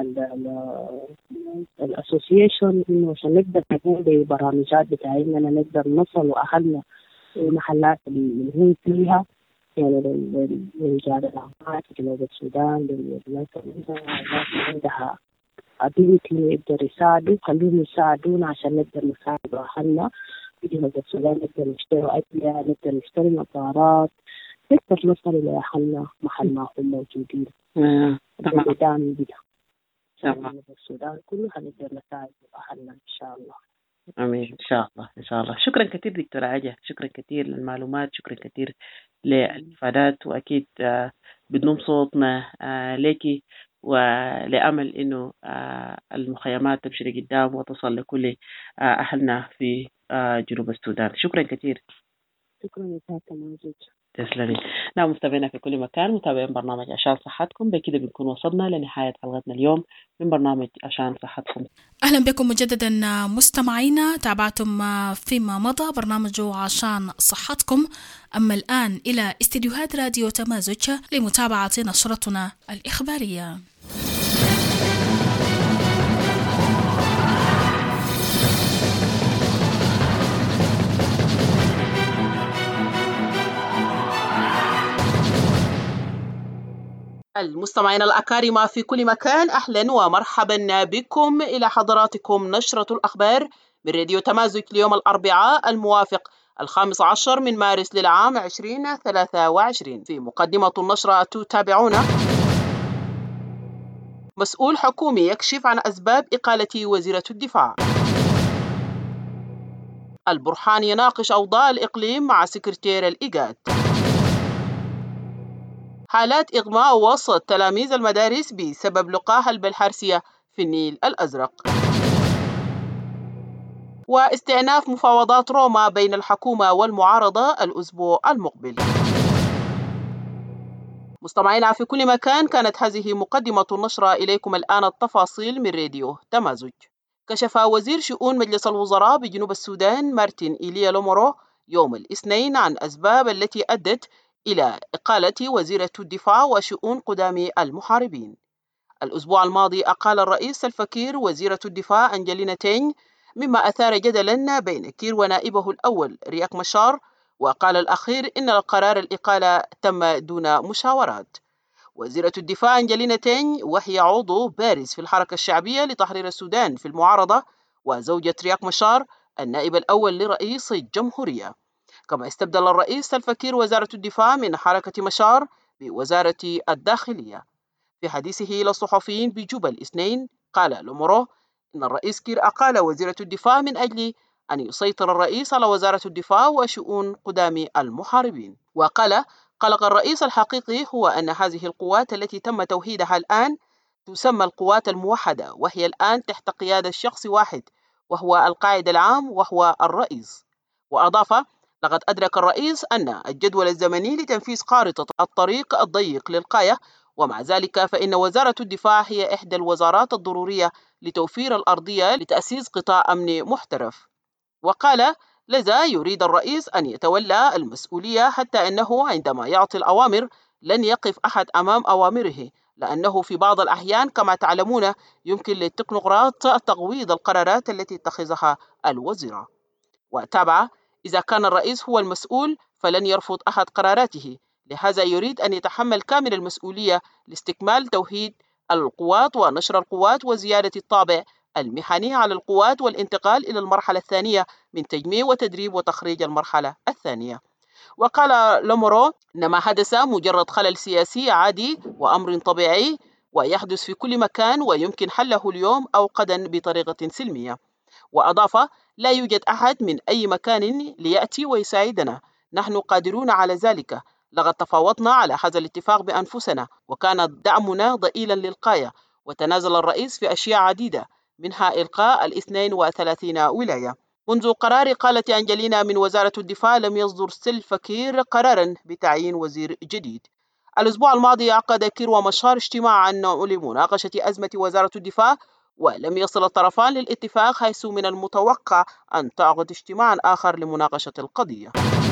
الأسوسيشن إنه عشان نقدر نقوم ببرامجات بتاعتنا نقدر نوصل أهلنا المحلات اللي هي فيها يعني لرجال الأعمال في جنوب السودان للناس اللي عندها ability يقدر يساعدوا، خلوهم يساعدونا عشان نقدر نساعد أهلنا في جنوب السودان، نقدر نشتري أكل، نقدر نشتري مطارات، نقدر نوصل إلى أهلنا محل ما هم موجودين. تمام. دعم بده. تمام. السودان كله هنقدر نساعد أهلنا إن شاء الله. امين ان شاء الله ان شاء الله. شكرا كثير دكتورة عجة، شكرا كثير للمعلومات، شكرا كثير للإفادات، واكيد آه بنضم صوتنا آه ليكي ولأمل انه آه المخيمات تمشي لقدام وتصل لكل آه اهلنا في آه جنوب السودان. شكرا كثير. شكرا لك موجود. تسلمي. نعم مستمعينا في كل مكان متابعين برنامج عشان صحتكم، بكده بنكون وصلنا لنهاية حلقتنا اليوم من برنامج عشان صحتكم. أهلا بكم مجددا مستمعينا، تابعتم فيما مضى برنامج عشان صحتكم. أما الآن إلى استديوهات راديو تمازج لمتابعة نشرتنا الإخبارية. المستمعين الأكارم في كل مكان، أهلا ومرحبا بكم إلى حضراتكم نشرة الأخبار من راديو تمازج ليوم الأربعاء الموافق الخامس عشر من مارس للعام عشرين ثلاثة وعشرين. في مقدمة النشرة تتابعون: مسؤول حكومي يكشف عن أسباب إقالة وزيرة الدفاع. البرهان يناقش أوضاع الإقليم مع سكرتير الإيجاد. حالات إغماء وسط تلاميذ المدارس بسبب لقاح البلحارسيا في النيل الأزرق. واستئناف مفاوضات روما بين الحكومة والمعارضة الأسبوع المقبل. مستمعينا في كل مكان، كانت هذه مقدمة النشرة. إليكم الآن التفاصيل من راديو تمازج. كشف وزير شؤون مجلس الوزراء بجنوب السودان مارتن إيليا لومورو يوم الاثنين عن أسباب التي أدت إلى إقالة وزيرة الدفاع وشؤون قدام المحاربين. الأسبوع الماضي أقال الرئيس سلفا كير وزيرة الدفاع أنجلينا تينغ، مما أثار جدلا بين كير ونائبه الأول رياك مشار، وقال الأخير إن القرار الإقالة تم دون مشاورات. وزيرة الدفاع أنجلينا تينغ وهي عضو بارز في الحركة الشعبية لتحرير السودان في المعارضة، وزوجة رياك مشار النائب الأول لرئيس الجمهورية. كما استبدل الرئيس سلفا كير وزارة الدفاع من حركة مشار بوزارة الداخلية. في حديثه إلى الصحفيين بجوبا الاثنين، قال لومورو إن الرئيس كير أقال وزيرة الدفاع من أجل أن يسيطر الرئيس على وزارة الدفاع وشؤون قدام المحاربين. وقال: قلق الرئيس الحقيقي هو أن هذه القوات التي تم توحيدها الآن تسمى القوات الموحدة، وهي الآن تحت قيادة شخص واحد وهو القائد العام وهو الرئيس. وأضاف: لقد أدرك الرئيس أن الجدول الزمني لتنفيذ خارطة الطريق الضيق للغاية، ومع ذلك فإن وزارة الدفاع هي إحدى الوزارات الضرورية لتوفير الأرضية لتأسيس قطاع أمن محترف. وقال: لذا يريد الرئيس أن يتولى المسؤولية، حتى أنه عندما يعطي الأوامر لن يقف أحد أمام أوامره، لأنه في بعض الأحيان كما تعلمون يمكن للتكنوقراط تغويض القرارات التي اتخذها الوزراء. وتابع: إذا كان الرئيس هو المسؤول فلن يرفض أحد قراراته، لهذا يريد أن يتحمل كامل المسؤولية لاستكمال توحيد القوات ونشر القوات وزيادة الطابع المهني على القوات والانتقال إلى المرحلة الثانية من تجميع وتدريب وتخريج المرحلة الثانية. وقال لومورو إن ما حدث مجرد خلل سياسي عادي وأمر طبيعي ويحدث في كل مكان ويمكن حله اليوم أو غدا بطريقة سلمية. وأضاف: لا يوجد أحد من أي مكان ليأتي ويساعدنا، نحن قادرون على ذلك، لقد تفاوضنا على هذا الاتفاق بأنفسنا وكان دعمنا ضئيلا للغاية، وتنازل الرئيس في أشياء عديدة منها إلغاء الاثنين وثلاثين ولاية. منذ قرار قالت أنجلينا من وزارة الدفاع لم يصدر سيلفا كير قرارا بتعيين وزير جديد. الأسبوع الماضي عقد كير ومشار اجتماعا لمناقشة أزمة وزارة الدفاع، ولم يصل الطرفان للاتفاق، حيث من المتوقع أن تعقد اجتماعا آخر لمناقشة القضية.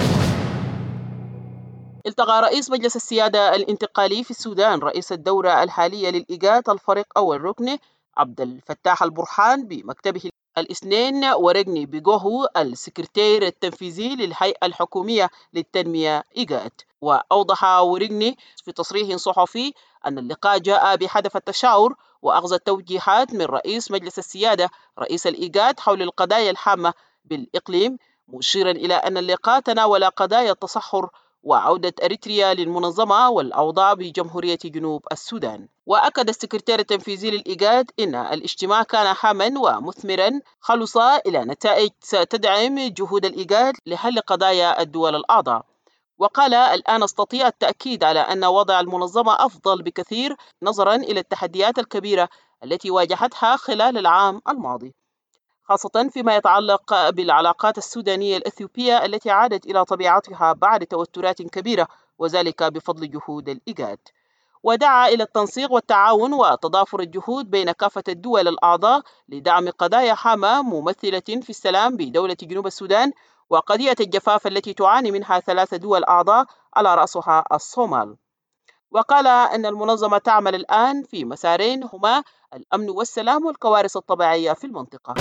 التقى رئيس مجلس السيادة الانتقالي في السودان رئيس الدورة الحالية للإيجاد الفريق أول ركن عبد الفتاح البرهان بمكتبه الاثنين، ورجني بيجوهو السكرتير التنفيذي للهيئة الحكومية للتنمية إيجاد. وأوضح ورجني في تصريح صحفي أن اللقاء جاء بهدف التشاور وأخذ التوجيهات من رئيس مجلس السيادة رئيس الإيجاد حول القضايا الهامة بالإقليم، مشيرا إلى أن اللقاء تناول قضايا التصحر وعودة أريتريا للمنظمة والأوضاع بجمهورية جنوب السودان. وأكد السكرتير التنفيذي للإيجاد أن الاجتماع كان هاما ومثمرا خلص إلى نتائج ستدعم جهود الإيجاد لحل قضايا الدول الأعضاء. وقال: الآن أستطيع التأكيد على أن وضع المنظمة أفضل بكثير نظرا إلى التحديات الكبيرة التي واجهتها خلال العام الماضي، خاصة فيما يتعلق بالعلاقات السودانية الإثيوبية التي عادت إلى طبيعتها بعد توترات كبيرة، وذلك بفضل جهود الإيجاد. ودعا إلى التنسيق والتعاون وتضافر الجهود بين كافة الدول الأعضاء لدعم قضايا هامة ممثلة في السلام بدولة جنوب السودان وقضية الجفاف التي تعاني منها ثلاث دول أعضاء على رأسها الصومال. وقال أن المنظمة تعمل الآن في مسارين هما الأمن والسلام والكوارث الطبيعية في المنطقة.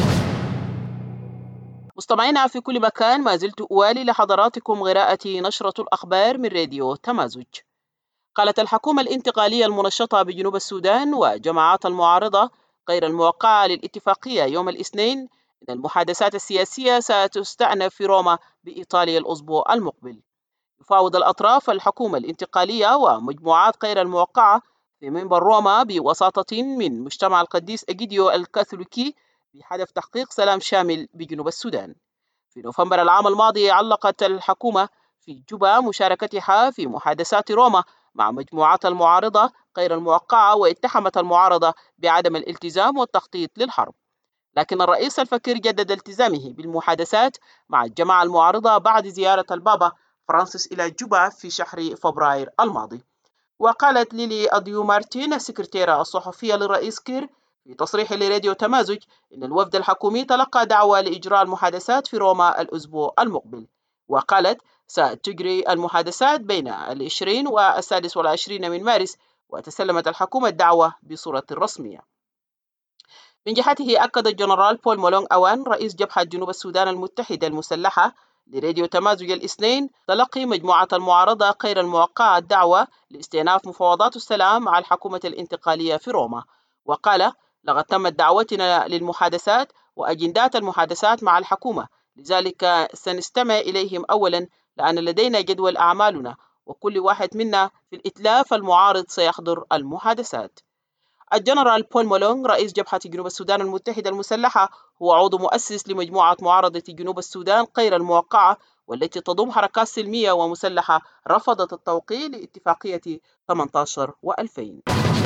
مستمعينا في كل مكان، ما زلت أوالي لحضراتكم قراءة نشرة الأخبار من راديو تمازج. قالت الحكومة الانتقالية المنشطة بجنوب السودان وجماعات المعارضة غير الموقعة للاتفاقية يوم الاثنين أن المحادثات السياسية ستستأنف في روما بإيطاليا الأسبوع المقبل. يفاوض الأطراف الحكومة الانتقالية ومجموعات غير الموقعة في منبر روما بوساطة من مجتمع القديس أجيديو الكاثوليكي بهدف تحقيق سلام شامل بجنوب السودان. في نوفمبر العام الماضي علقت الحكومة في جوبا مشاركتها في محادثات روما مع مجموعات المعارضة غير الموقعة، واتهمت المعارضة بعدم الالتزام والتخطيط للحرب. لكن الرئيس الفكير جدد التزامه بالمحادثات مع الجماعة المعارضة بعد زيارة البابا فرانسيس إلى جوبا في شهر فبراير الماضي. وقالت ليلي أديو مارتين السكرتيرة الصحفية للرئيس كير في تصريح لراديو تمازج إن الوفد الحكومي تلقى دعوة لإجراء المحادثات في روما الأسبوع المقبل. وقالت: ستجري المحادثات بين العشرين والسادس والعشرين من مارس، وتسلمت الحكومة الدعوة بصورة رسمية. من جهته أكد الجنرال بول مولونغ أوان رئيس جبهة جنوب السودان المتحدة المسلحة لراديو تمازج الاثنين تلقي مجموعة المعارضة غير الموقعة الدعوة لاستئناف مفاوضات السلام مع الحكومة الانتقالية في روما. وقال: لقد تمت دعوتنا للمحادثات وأجندات المحادثات مع الحكومة، لذلك سنستمع إليهم أولا لأن لدينا جدول أعمالنا، وكل واحد منا في الإتلاف المعارض سيحضر المحادثات. الجنرال بول مولونغ رئيس جبهة جنوب السودان المتحدة المسلحة هو عضو مؤسس لمجموعة معارضة جنوب السودان غير الموقعة، والتي تضم حركات سلمية ومسلحة رفضت التوقيع لاتفاقية ثمانية عشر وألفين.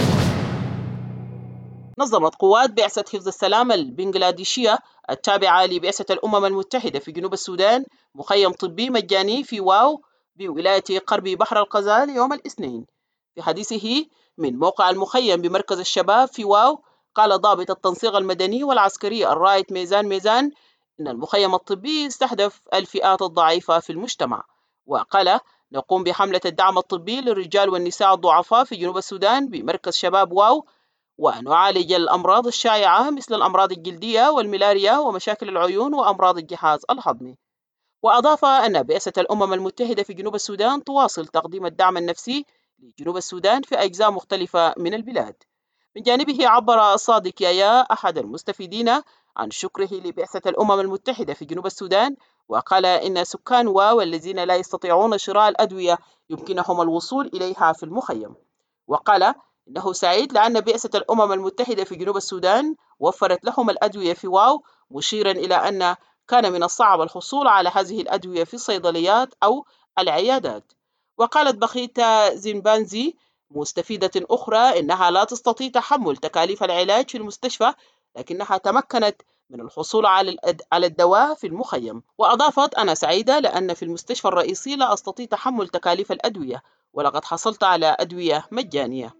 نظمت قوات بعثة حفظ السلام البنغلاديشية التابعة لبعثة الأمم المتحدة في جنوب السودان مخيم طبي مجاني في واو بولاية غربي بحر الغزال يوم الاثنين. في حديثه من موقع المخيم بمركز الشباب في واو، قال ضابط التنسيق المدني والعسكري الرائد ميزان ميزان إن المخيم الطبي يستهدف الفئات الضعيفة في المجتمع. وقال: نقوم بحملة الدعم الطبي للرجال والنساء الضعفاء في جنوب السودان بمركز شباب واو، ونعالج الأمراض الشائعة مثل الأمراض الجلدية والملاريا ومشاكل العيون وأمراض الجهاز الهضمي. وأضاف أن بعثة الأمم المتحدة في جنوب السودان تواصل تقديم الدعم النفسي لجنوب السودان في أجزاء مختلفة من البلاد. من جانبه عبر صادق يايا أحد المستفيدين عن شكره لبعثة الأمم المتحدة في جنوب السودان، وقال إن سكان واو الذين لا يستطيعون شراء الأدوية يمكنهم الوصول إليها في المخيم. وقال إنه سعيد لأن بعثة الأمم المتحدة في جنوب السودان وفرت لهم الأدوية في واو، مشيرا إلى أن كان من الصعب الحصول على هذه الأدوية في الصيدليات أو العيادات. وقالت بخيتا زنبانزي مستفيدة أخرى إنها لا تستطيع تحمل تكاليف العلاج في المستشفى، لكنها تمكنت من الحصول على الدواء في المخيم. وأضافت: أنا سعيدة لأن في المستشفى الرئيسي لا أستطيع تحمل تكاليف الأدوية، ولقد حصلت على أدوية مجانية.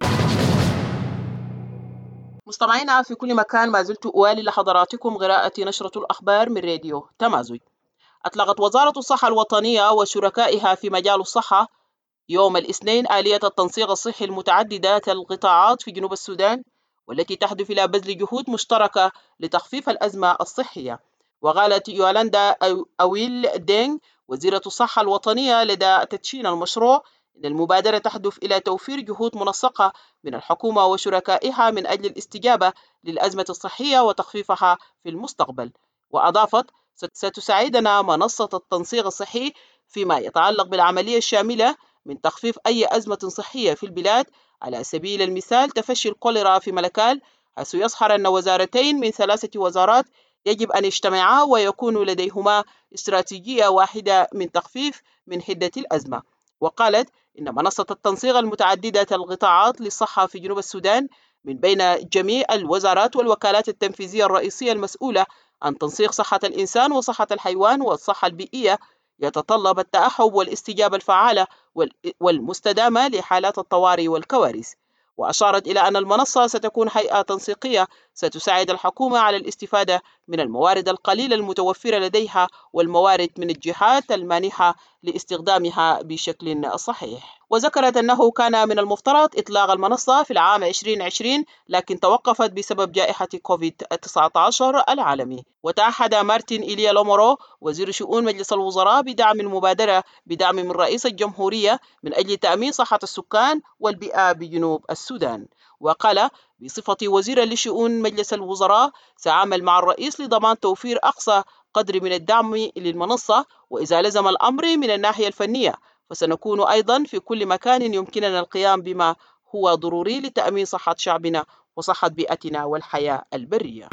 مستمعينا في كل مكان، ما زلت أوالي لحضراتكم قراءة نشرة الأخبار من راديو تمازج. أطلقت وزارة الصحة الوطنية وشركائها في مجال الصحة يوم الاثنين آلية التنسيق الصحي المتعددة القطاعات في جنوب السودان، والتي تهدف إلى بذل جهود مشتركة لتخفيف الأزمة الصحية. وقالت يولاندا أويل دينغ وزيرة الصحة الوطنية لدى تدشين المشروع إن المبادرة تهدف إلى توفير جهود منسقة من الحكومة وشركائها من أجل الاستجابة للأزمة الصحية وتخفيفها في المستقبل. وأضافت: ستساعدنا منصة التنسيق الصحي فيما يتعلق بالعملية الشاملة من تخفيف أي أزمة صحية في البلاد، على سبيل المثال تفشي الكوليرا في ملكال، حيث يظهر أن وزارتين من ثلاثة وزارات يجب أن يجتمعا ويكون لديهما استراتيجية واحدة من تخفيف من حدة الأزمة. وقالت إن منصة التنسيق المتعددة القطاعات للصحة في جنوب السودان من بين جميع الوزارات والوكالات التنفيذية الرئيسية المسؤولة عن تنسيق صحة الإنسان وصحة الحيوان والصحة البيئية، يتطلب التأهب والاستجابة الفعالة والمستدامة لحالات الطوارئ والكوارث. وأشارت إلى أن المنصة ستكون هيئة تنسيقية ستساعد الحكومة على الاستفادة من الموارد القليلة المتوفرة لديها والموارد من الجهات المانحة لاستخدامها بشكل صحيح. وذكرت أنه كان من المفترض إطلاق المنصة في العام ألفين وعشرين، لكن توقفت بسبب جائحة كوفيد تسعة عشر العالمي. وتعهد مارتن إيليا لومورو وزير شؤون مجلس الوزراء بدعم المبادرة بدعم من رئيس الجمهورية من أجل تأمين صحة السكان والبيئة بجنوب السودان. وقال: بصفتي وزيرا لشؤون مجلس الوزراء سأعمل مع الرئيس لضمان توفير أقصى قدر من الدعم للمنصة، وإذا لزم الأمر من الناحية الفنية فسنكون أيضا في كل مكان يمكننا القيام بما هو ضروري لتأمين صحة شعبنا وصحة بيئتنا والحياة البرية.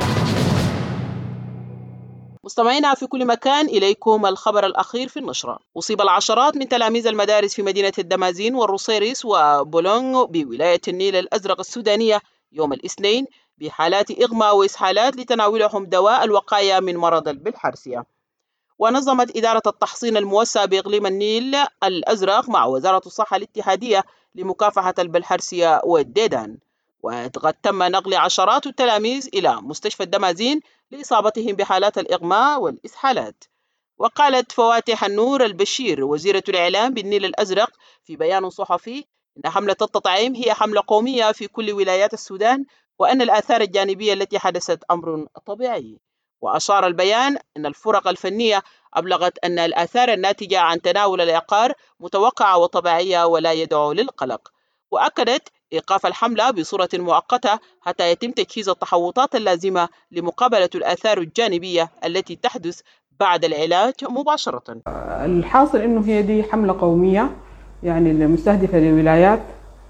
مستمعينا في كل مكان، إليكم الخبر الأخير في النشرة. أصيب العشرات من تلاميذ المدارس في مدينة الدمازين والروسيريس وبولونغ بولاية النيل الأزرق السودانية يوم الاثنين بحالات إغماء وإسهالات لتناولهم دواء الوقاية من مرض البلحارسيا. ونظمت إدارة التحصين الموسع بإقليم النيل الأزرق مع وزارة الصحة الاتحادية لمكافحة البلحارسيا والديدان، وقد تم نقل عشرات التلاميذ إلى مستشفى الدمازين لإصابتهم بحالات الإغماء والإسهالات. وقالت فواتح النور البشير وزيرة الإعلام بالنيل الأزرق في بيان صحفي إن حملة التطعيم هي حملة قومية في كل ولايات السودان، وأن الآثار الجانبية التي حدثت أمر طبيعي. وأشار البيان أن الفرق الفنية أبلغت أن الآثار الناتجة عن تناول العقار متوقعة وطبيعية ولا يدعو للقلق. وأكدت إيقاف الحملة بصورة مؤقتة حتى يتم تجهيز التحوطات اللازمة لمقابلة الآثار الجانبية التي تحدث بعد العلاج مباشرة. الحاصل أنه هي دي حملة قومية يعني المستهدفة للولايات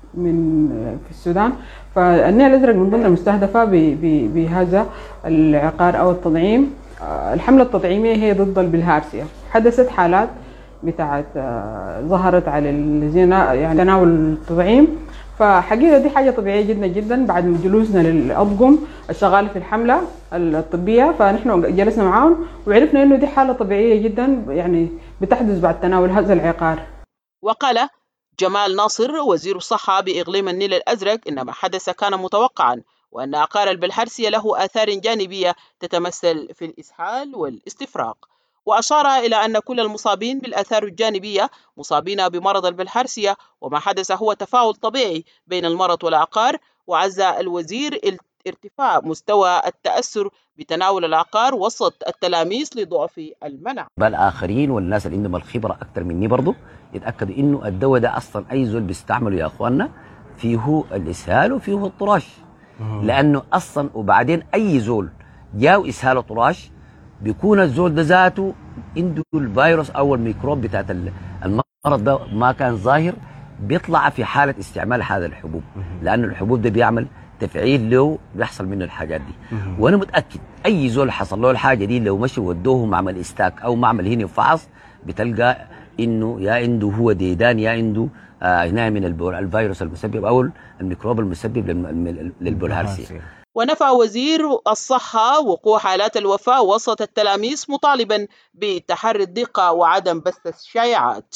من في السودان، فالنيل الأزرق من ضمن المستهدفة بهذا العقار أو التطعيم. الحملة التطعيمية هي ضد البلهارسيا. حدثت حالات بتاعت ظهرت على الذين يعني تناول التطعيم، فحقيقة دي حاجة طبيعية جدا جدا بعد جلوسنا للأطقم الشغالة في الحملة الطبية، فنحن جلسنا معاهم وعرفنا إنه دي حالة طبيعية جدا يعني بتحدث بعد تناول هذا العقار. وقال جمال ناصر وزير الصحة بإقليم النيل الأزرق إن ما حدث كان متوقعا، وأن عقار البلحارسيا له آثار جانبية تتمثل في الإسهال والاستفراغ. وأشار إلى أن كل المصابين بالآثار الجانبية مصابين بمرض البلحارسيا، وما حدث هو تفاعل طبيعي بين المرض والعقار. وعز الوزير ارتفاع مستوى التأثر بتناول العقار وسط التلاميذ لضعف المنع. بالآخرين والناس اللي عندهم الخبرة أكثر مني برضو يتأكدوا إنه الدواء ده أصلا أي زول بيستعمله يا أخواننا فيه الإسهال وفيه الطراش، لانه اصلا وبعدين اي زول جاو اسهال طراش بيكون الزول ده ذاته عنده الفيروس او الميكروب بتاعت المرض ده ما كان ظاهر، بيطلع في حاله استعمال هذا الحبوب، لانه الحبوب ده بيعمل تفعيل له بيحصل منه الحاجات دي. وانا متاكد اي زول حصل له الحاجه دي لو مشي ودوه معمل استاك او معمل هنا فحص بتلقى انه يا عنده هو ديدان يا عنده عنايه من الفيروس المسبب او الميكروب المسبب للبلهارسيا. ونفى وزير الصحة وقوع حالات الوفاة وسط التلاميذ مطالبا بتحري الدقة وعدم بث الشائعات.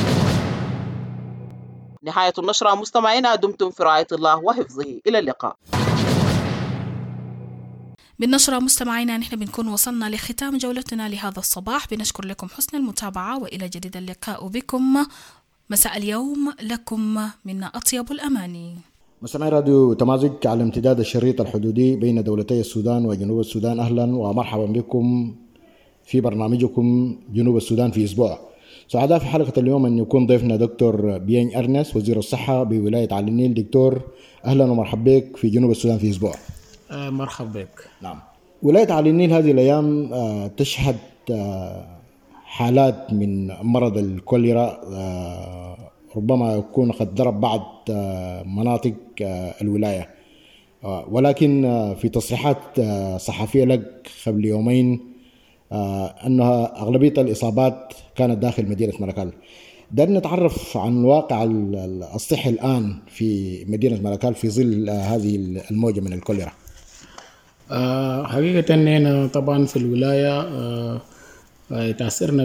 نهاية النشرة مستمعينا، دمتم في رعاية الله وحفظه، إلى اللقاء. بالنشرة مستمعينا نحن بنكون وصلنا لختام جولتنا لهذا الصباح، بنشكر لكم حسن المتابعة وإلى جديد اللقاء بكم مساء اليوم، لكم منا أطيب الأماني. مستمعي راديو تمازج على امتداد الشريط الحدودي بين دولتي السودان وجنوب السودان، أهلا ومرحبا بكم في برنامجكم جنوب السودان في أسبوع. سعداء في حلقة اليوم أن يكون ضيفنا دكتور بيين أرنس وزير الصحة بولاية علي النيل. دكتور أهلا ومرحبا بك في جنوب السودان في أسبوع. آه مرحبا بك. نعم. ولاية علي النيل هذه الأيام آه تشهد آه حالات من مرض الكوليرا، آه ربما يكون قد ضرب بعض آه مناطق آه الولاية، آه ولكن آه في تصريحات آه صحفية لك قبل يومين آه أنها أغلبية الإصابات كانت داخل مدينة ملكال. دعنا نتعرف عن واقع الصحي الآن في مدينة ملكال في ظل آه هذه الموجة من الكوليرا. آه حقيقة هنا طبعا في الولاية آه تأثرنا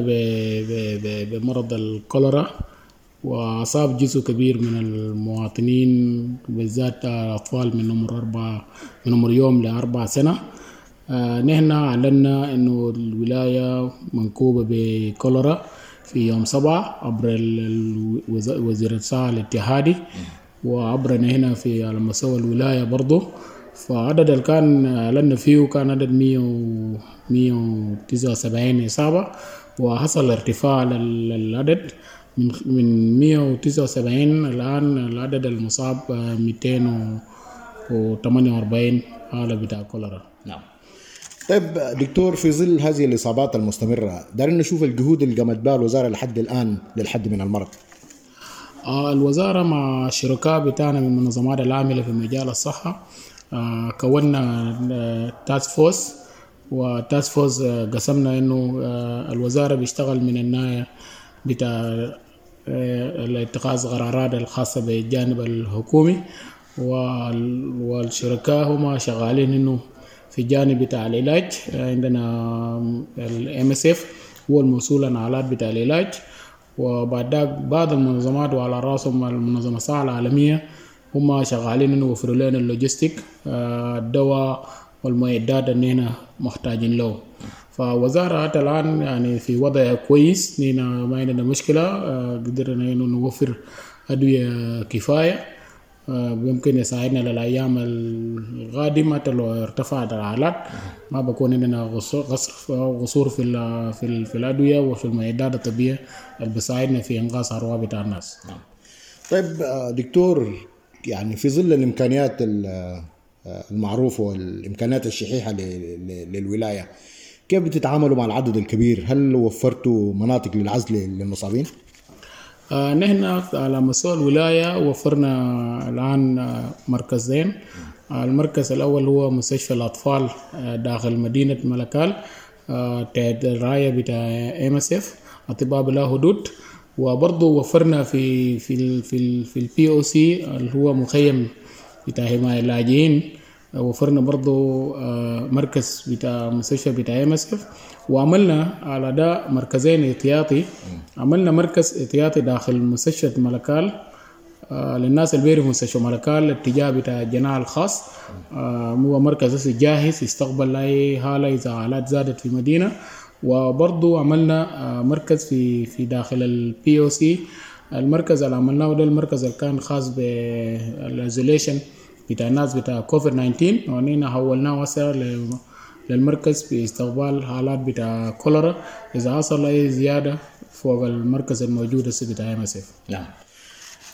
بمرض الكوليرا، وأصاب جزء كبير من المواطنين بالذات أطفال من عمر أربعة من عمر يوم لأربع سنة. آه نحن أعلنا إنه الولاية منكوبة بكوليرا في يوم سبعة عبر وزير الصحة الاتحادي، وعبرنا هنا في على مستوى الولاية برضو. فعدد اللي كان أعلنا فيه كان عدد مية وتسعة وسبعين إصابة، وحصل ارتفاع للعدد من من مية وتسعة وسبعين الآن العدد المصاب مئتين وثمانية وأربعين حالة بتاع كوليرا. نعم. طيب دكتور، في ظل هذه الإصابات المستمرة دارين نشوف الجهود اللي قامت بها الوزارة لحد الآن للحد من المرض. آه الوزارة مع الشركاء بتاعنا من المنظمات العاملة في مجال الصحة آه كونا آه تاسك فورس، وتاسك فورس آه قسمنا إنه آه الوزارة بيشتغل من الناحية بتاع آه اتخاذ قرارات الخاصة بالجانب الحكومي، والشركاء هم شغالين إنه في الجانب بتاع العلاج. عندنا ال إم إس إف هو المسؤول عن الآلات بتاع العلاج، وبعد ذلك بعض المنظمات وعلى رأسهم المنظمة الصحة العالمية هم شغالين إنه يوفروا لنا اللوجستيك الدواء والمعدات اللي هنا محتاجين له. فوزارة حتى الآن يعني في وضع كويس، نينا ما عندنا مشكلة، قدرنا إنه نوفر أدوية كفاية يمكن يساعدنا للأيام القادمة. حتى لو ارتفعت الحالات ما بكون عندنا قصور في في في الأدوية وفي المعدات الطبية اللي بيساعدنا في إنقاذ أرواح بتاع الناس. طيب دكتور، يعني في ظل الإمكانيات المعروفة والإمكانيات الشحيحة للولاية، كيف بتتعاملوا مع العدد الكبير؟ هل وفرتوا مناطق للعزل للمصابين؟ آه نحن على مستوى الولاية وفرنا الآن مركزين. آه المركز الأول هو مستشفى الأطفال آه داخل مدينة ملكال آه تحت الراية بتاع إم إس إف أطباء بلا حدود، وبرضه وفرنا في في ال في ال في البي أو سي اللي هو مخيم بتاع حماية اللاجئين. آه وفرنا برضه آه مركز بتاع مستشفى بتاع إم إس إف، وعملنا على ده مركزين احتياطي. عملنا مركز احتياطي داخل مستشفى ملكال آه للناس اللي بيعرفوا مستشفى ملكال الاتجاه بتاع الجناح الخاص، آه هو مركز جاهز يستقبل اي حاله اذا حالات زادت في المدينه. وبرضو عملنا آه مركز في في داخل البي او سي. المركز اللي عملناه ده المركز اللي كان خاص بالايزوليشن بتاع الناس بتاع كوفيد تسعة عشر، ونينا حولناه وسع للمركز في استقبال حالات بتاع كوليرا اذا حصل اي زياده فوق المركز الموجود بتاع إم إس إف. نعم.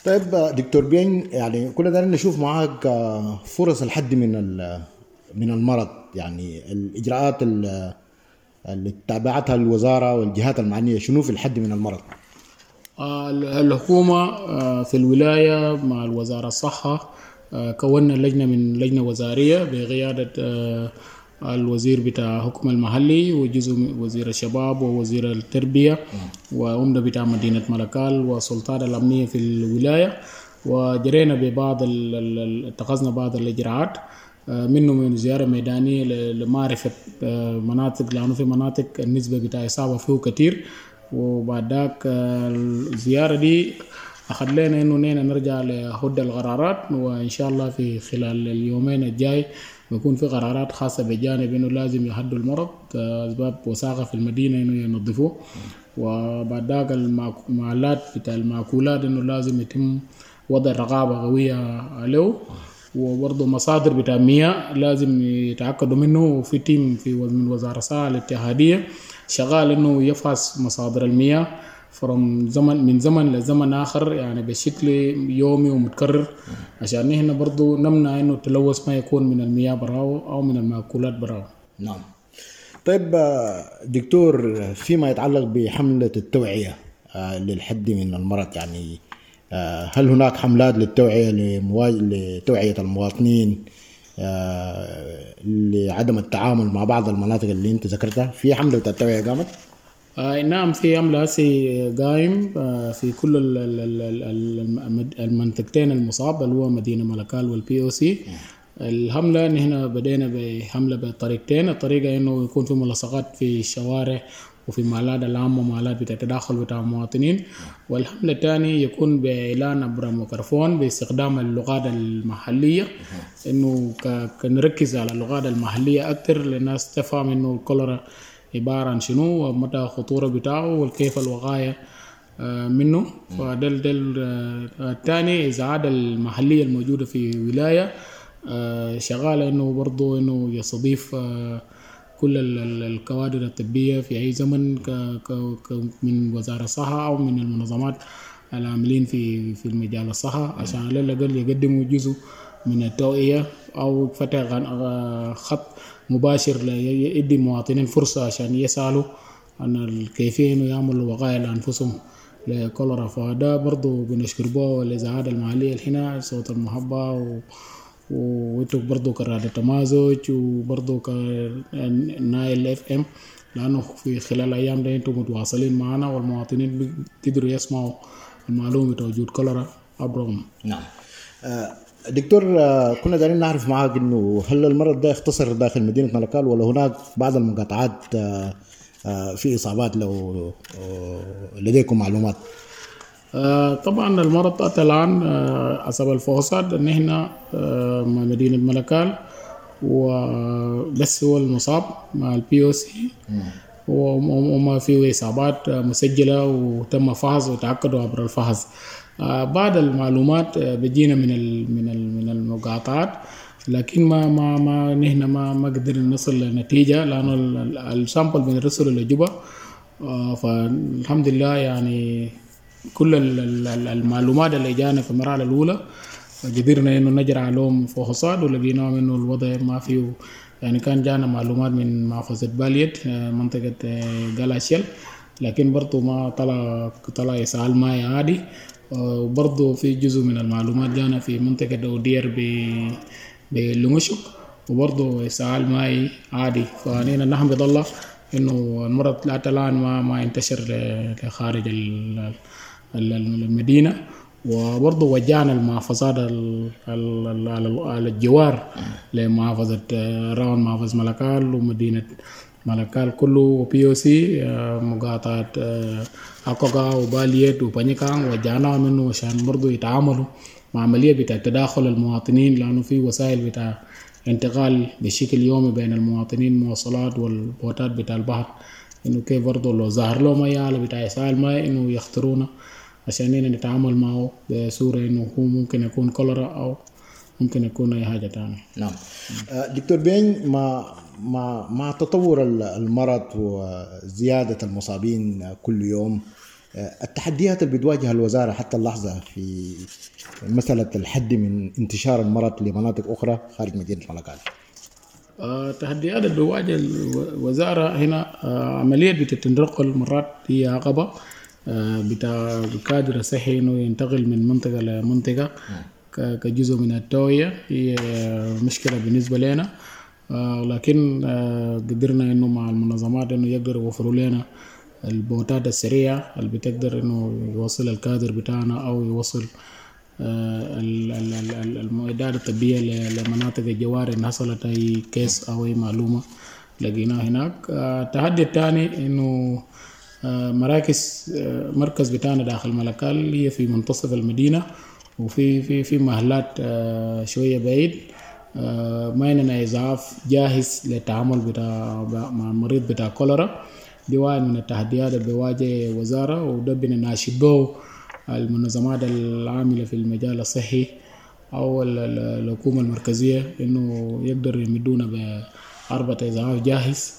طيب دكتور بين، يعني كنا دايرين نشوف معاك فرص الحد من من المرض، يعني الاجراءات اللي تابعتها الوزاره والجهات المعنيه شنو في الحد من المرض؟ الحكومه في الولايه مع الوزاره الصحه كونا لجنه من لجنه وزاريه بقياده الوزير بتاع حكم المحلي وجزء وزير الشباب ووزير التربيه وعمده بتاع مدينه ملكال وسلطات الامنيه في الولايه، وجرينا ببعض اتخذنا بعض الاجراءات منه من زياره ميدانيه لمعرفه مناطق، لانه في مناطق النسبه بتاع اصابه فيه كثير. وبعد ذاك الزياره دي أخذ لنا إنه نينا نرجع لهدى القرارات، وإن شاء الله في خلال اليومين الجاي بيكون في قرارات خاصة بجانب إنه لازم يهدوا المرض، أسباب وساخة في المدينة إنه ينظفوه. وبعد ذاك المعلات بتاع المأكولات إنه لازم يتم وضع رقابة قوية عليه، وبرضه مصادر بتاع المياه لازم يتأكدوا منه، وفي تيم في من وزارة الصحة الاتحادية شغال إنه يفحص مصادر المياه from زمن من زمن لزمن آخر، يعني بشكل يومي ومتكرر، عشان نحن برضو نمنع إنه التلوث ما يكون من المياه براو أو من المأكولات براو. نعم. طيب دكتور، فيما يتعلق بحملة التوعية للحد من المرض، يعني هل هناك حملات للتوعية لتوعية المواطنين لعدم التعامل مع بعض المناطق اللي انت ذكرتها؟ في حملة التوعية قامت؟ آه نعم، في عمل هسي قايم آه في كل المنطقتين المصاب اللي هو مدينة ملكال والبي او سي. الحملة نحن بدينا بحملة بطريقتين، الطريقة انه يكون في ملصقات في الشوارع وفي مالات العامة ومالات بتاع تداخل بتاع المواطنين، والحملة الثاني يكون بإعلان عبر ميكروفون باستخدام اللغات المحلية، انه كنركز على اللغات المحلية أكثر للناس تفهم انه الكوليرا عبارة عن شنو ومدى الخطورة بتاعه وكيف الوقاية منه. فدل دل الثاني الإذاعات المحلية الموجودة في ولاية شغالة إنه برضو إنه يستضيف كل الكوادر الطبية في أي زمن من وزارة الصحة أو من المنظمات العاملين في في المجال الصحة، عشان على الأقل يقدموا جزء من التوعية أو فتح خط مباشر ليدي المواطنين فرصة عشان يسألوا عن كيفية إنه يعملوا وقاية لأنفسهم لكوليرا. فده برضو بنشكر به الإذاعات المحلية هنا، صوت المحبة و ويتوك برضو كرادة تمازج وبرضو كنايل اف ام، لأنه في خلال الأيام ده انتم متواصلين معنا والمواطنين بيقدروا يسمعوا المعلومة وجود كوليرا عبرهم. نعم. دكتور، كنا دارين نعرف معاك انه هل المرض ده يختصر داخل مدينة ملكال ولا هناك بعض المقاطعات في إصابات لو لديكم معلومات؟ طبعا المرض أتى الآن أصاب الفحوصات إن إحنا مدينة ملكال وبس هو المصاب مع البي او سي، وما فيه إصابات مسجلة وتم فحص وتأكدوا عبر الفحص. بعض المعلومات بتجينا من من من المقاطعات، لكن ما ما ما نحن ما ما قدرنا نصل لنتيجة لأنه السامبل من الرسل اللي جوا. فالحمد لله يعني كل المعلومات اللي جانا في المرحلة الأولى قدرنا إنه نجري عليهم فحوصات ولقينا إنه الوضع ما فيه، يعني كان جانا معلومات من محافظة باليت منطقة جالاشيل، لكن برضو ما طلع طلع إسهال ماء عادي. وبرضو في جزء من المعلومات جانا في منطقة دودير بلمشق وبرضو إسهال ماء عادي. فأنا نحمد الله إنه المرض لا الآن ما ما ينتشر لخارج المدينة. وبرضو وجهنا المحافظات على الجوار لمحافظة راون، محافظة ملكال ومدينة ملكال كله وبي او سي، مقاطعة حقوقا وباليت وبانيكان، وجهنا منه عشان برضو يتعاملوا مع عملية بتاع تداخل المواطنين، لأنه في وسائل بتاع انتقال بشكل يومي بين المواطنين، مواصلات والبوتات بتاع البحر، إنه كيف برضو لو ظهر لهم أي حالة بتاع إسهال ماء إنه يختارونا عشان نتعامل معه بصورة إنه هو ممكن يكون كوليرا أو ممكن يكون أي حاجة تانية. نعم. دكتور بين، مع مع مع تطور المرض وزيادة المصابين كل يوم، التحديات اللي بتواجه الوزارة حتى اللحظة في مسألة الحد من انتشار المرض لمناطق أخرى خارج مدينة ملكال. التحديات اللي بتواجه الوزارة هنا عملية بتتنقل مرات هي عقبة بتاع الكادر الصحي إنه ينتقل من منطقة لمنطقة كجزء من التوعية، هي مشكلة بالنسبة لنا، لكن قدرنا إنه مع المنظمات إنه يقدروا يوفروا لنا البوتات السريعة اللي بتقدر إنه يوصل الكادر بتاعنا أو يوصل المعدات الطبية لمناطق الجوار إن حصلت أي كيس أو أي معلومة لقيناه هناك. التحدي الثاني إنه مراكز مركز بتاعنا داخل ملكال هي في منتصف المدينة وفي في في محلات شوية بعيد، ما عندنا إسعاف جاهز للتعامل بتاع مع المريض بتاع كوليرا. دي واحد من التحديات اللي بيواجه وزارة، وده بنناشد به المنظمات العاملة في المجال الصحي أو الحكومة المركزية إنه يقدر يمدونا بأربعة إسعاف جاهز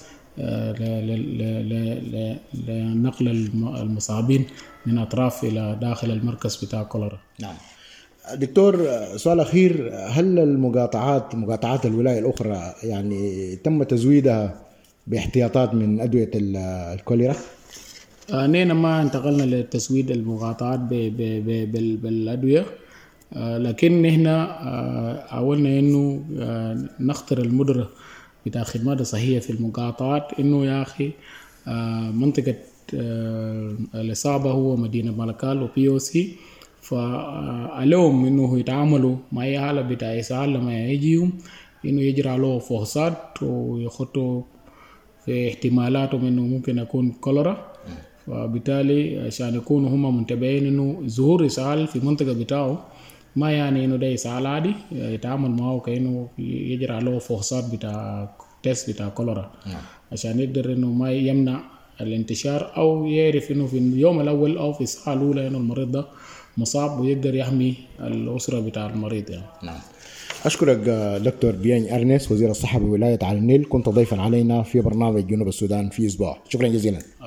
لنقل المصابين من أطراف إلى داخل المركز بتاع كوليرا. نعم دكتور، سؤال أخير، هل المقاطعات مقاطعات الولاية الأخرى يعني تم تزويدها باحتياطات من أدوية الكوليرا؟ آه نحن ما انتقلنا لتزويد المقاطعات بالأدوية، آه لكن نحن آه حاولنا إنه آه نختار المدرة بتاع خدمات صحية في المقاطعات، إنه يا أخي آه منطقة آه الإصابة هو مدينة ملكال وبي أو سي، فعليهم إنه يتعاملوا مع أي حالة بتاع إسهال لما يجيهم إنه يجرى له فحوصات ويخطوا في احتمالاتهم إنه ممكن يكون كوليرا، فبالتالي عشان يكونوا هم منتبهين إنه ظهور إسهال في منطقة بتاعه ما يعني إنه ده إسهال عادي، يتعامل معه كأنه يجرى له فحوصات بتاع تيست بتاع كوليرا عشان يقدر إنه ما يمنع الانتشار أو يعرف إنه في اليوم الأول أو في الساعة الأولى إنه المريض ده مصاب ويقدر يحمي الأسرة بتاع المريض يعني. نعم. أشكرك دكتور بيان أرنس وزير الصحة بولاية على النيل، كنت ضيفا علينا في برنامج جنوب السودان في أسبوع. شكرا جزيلا.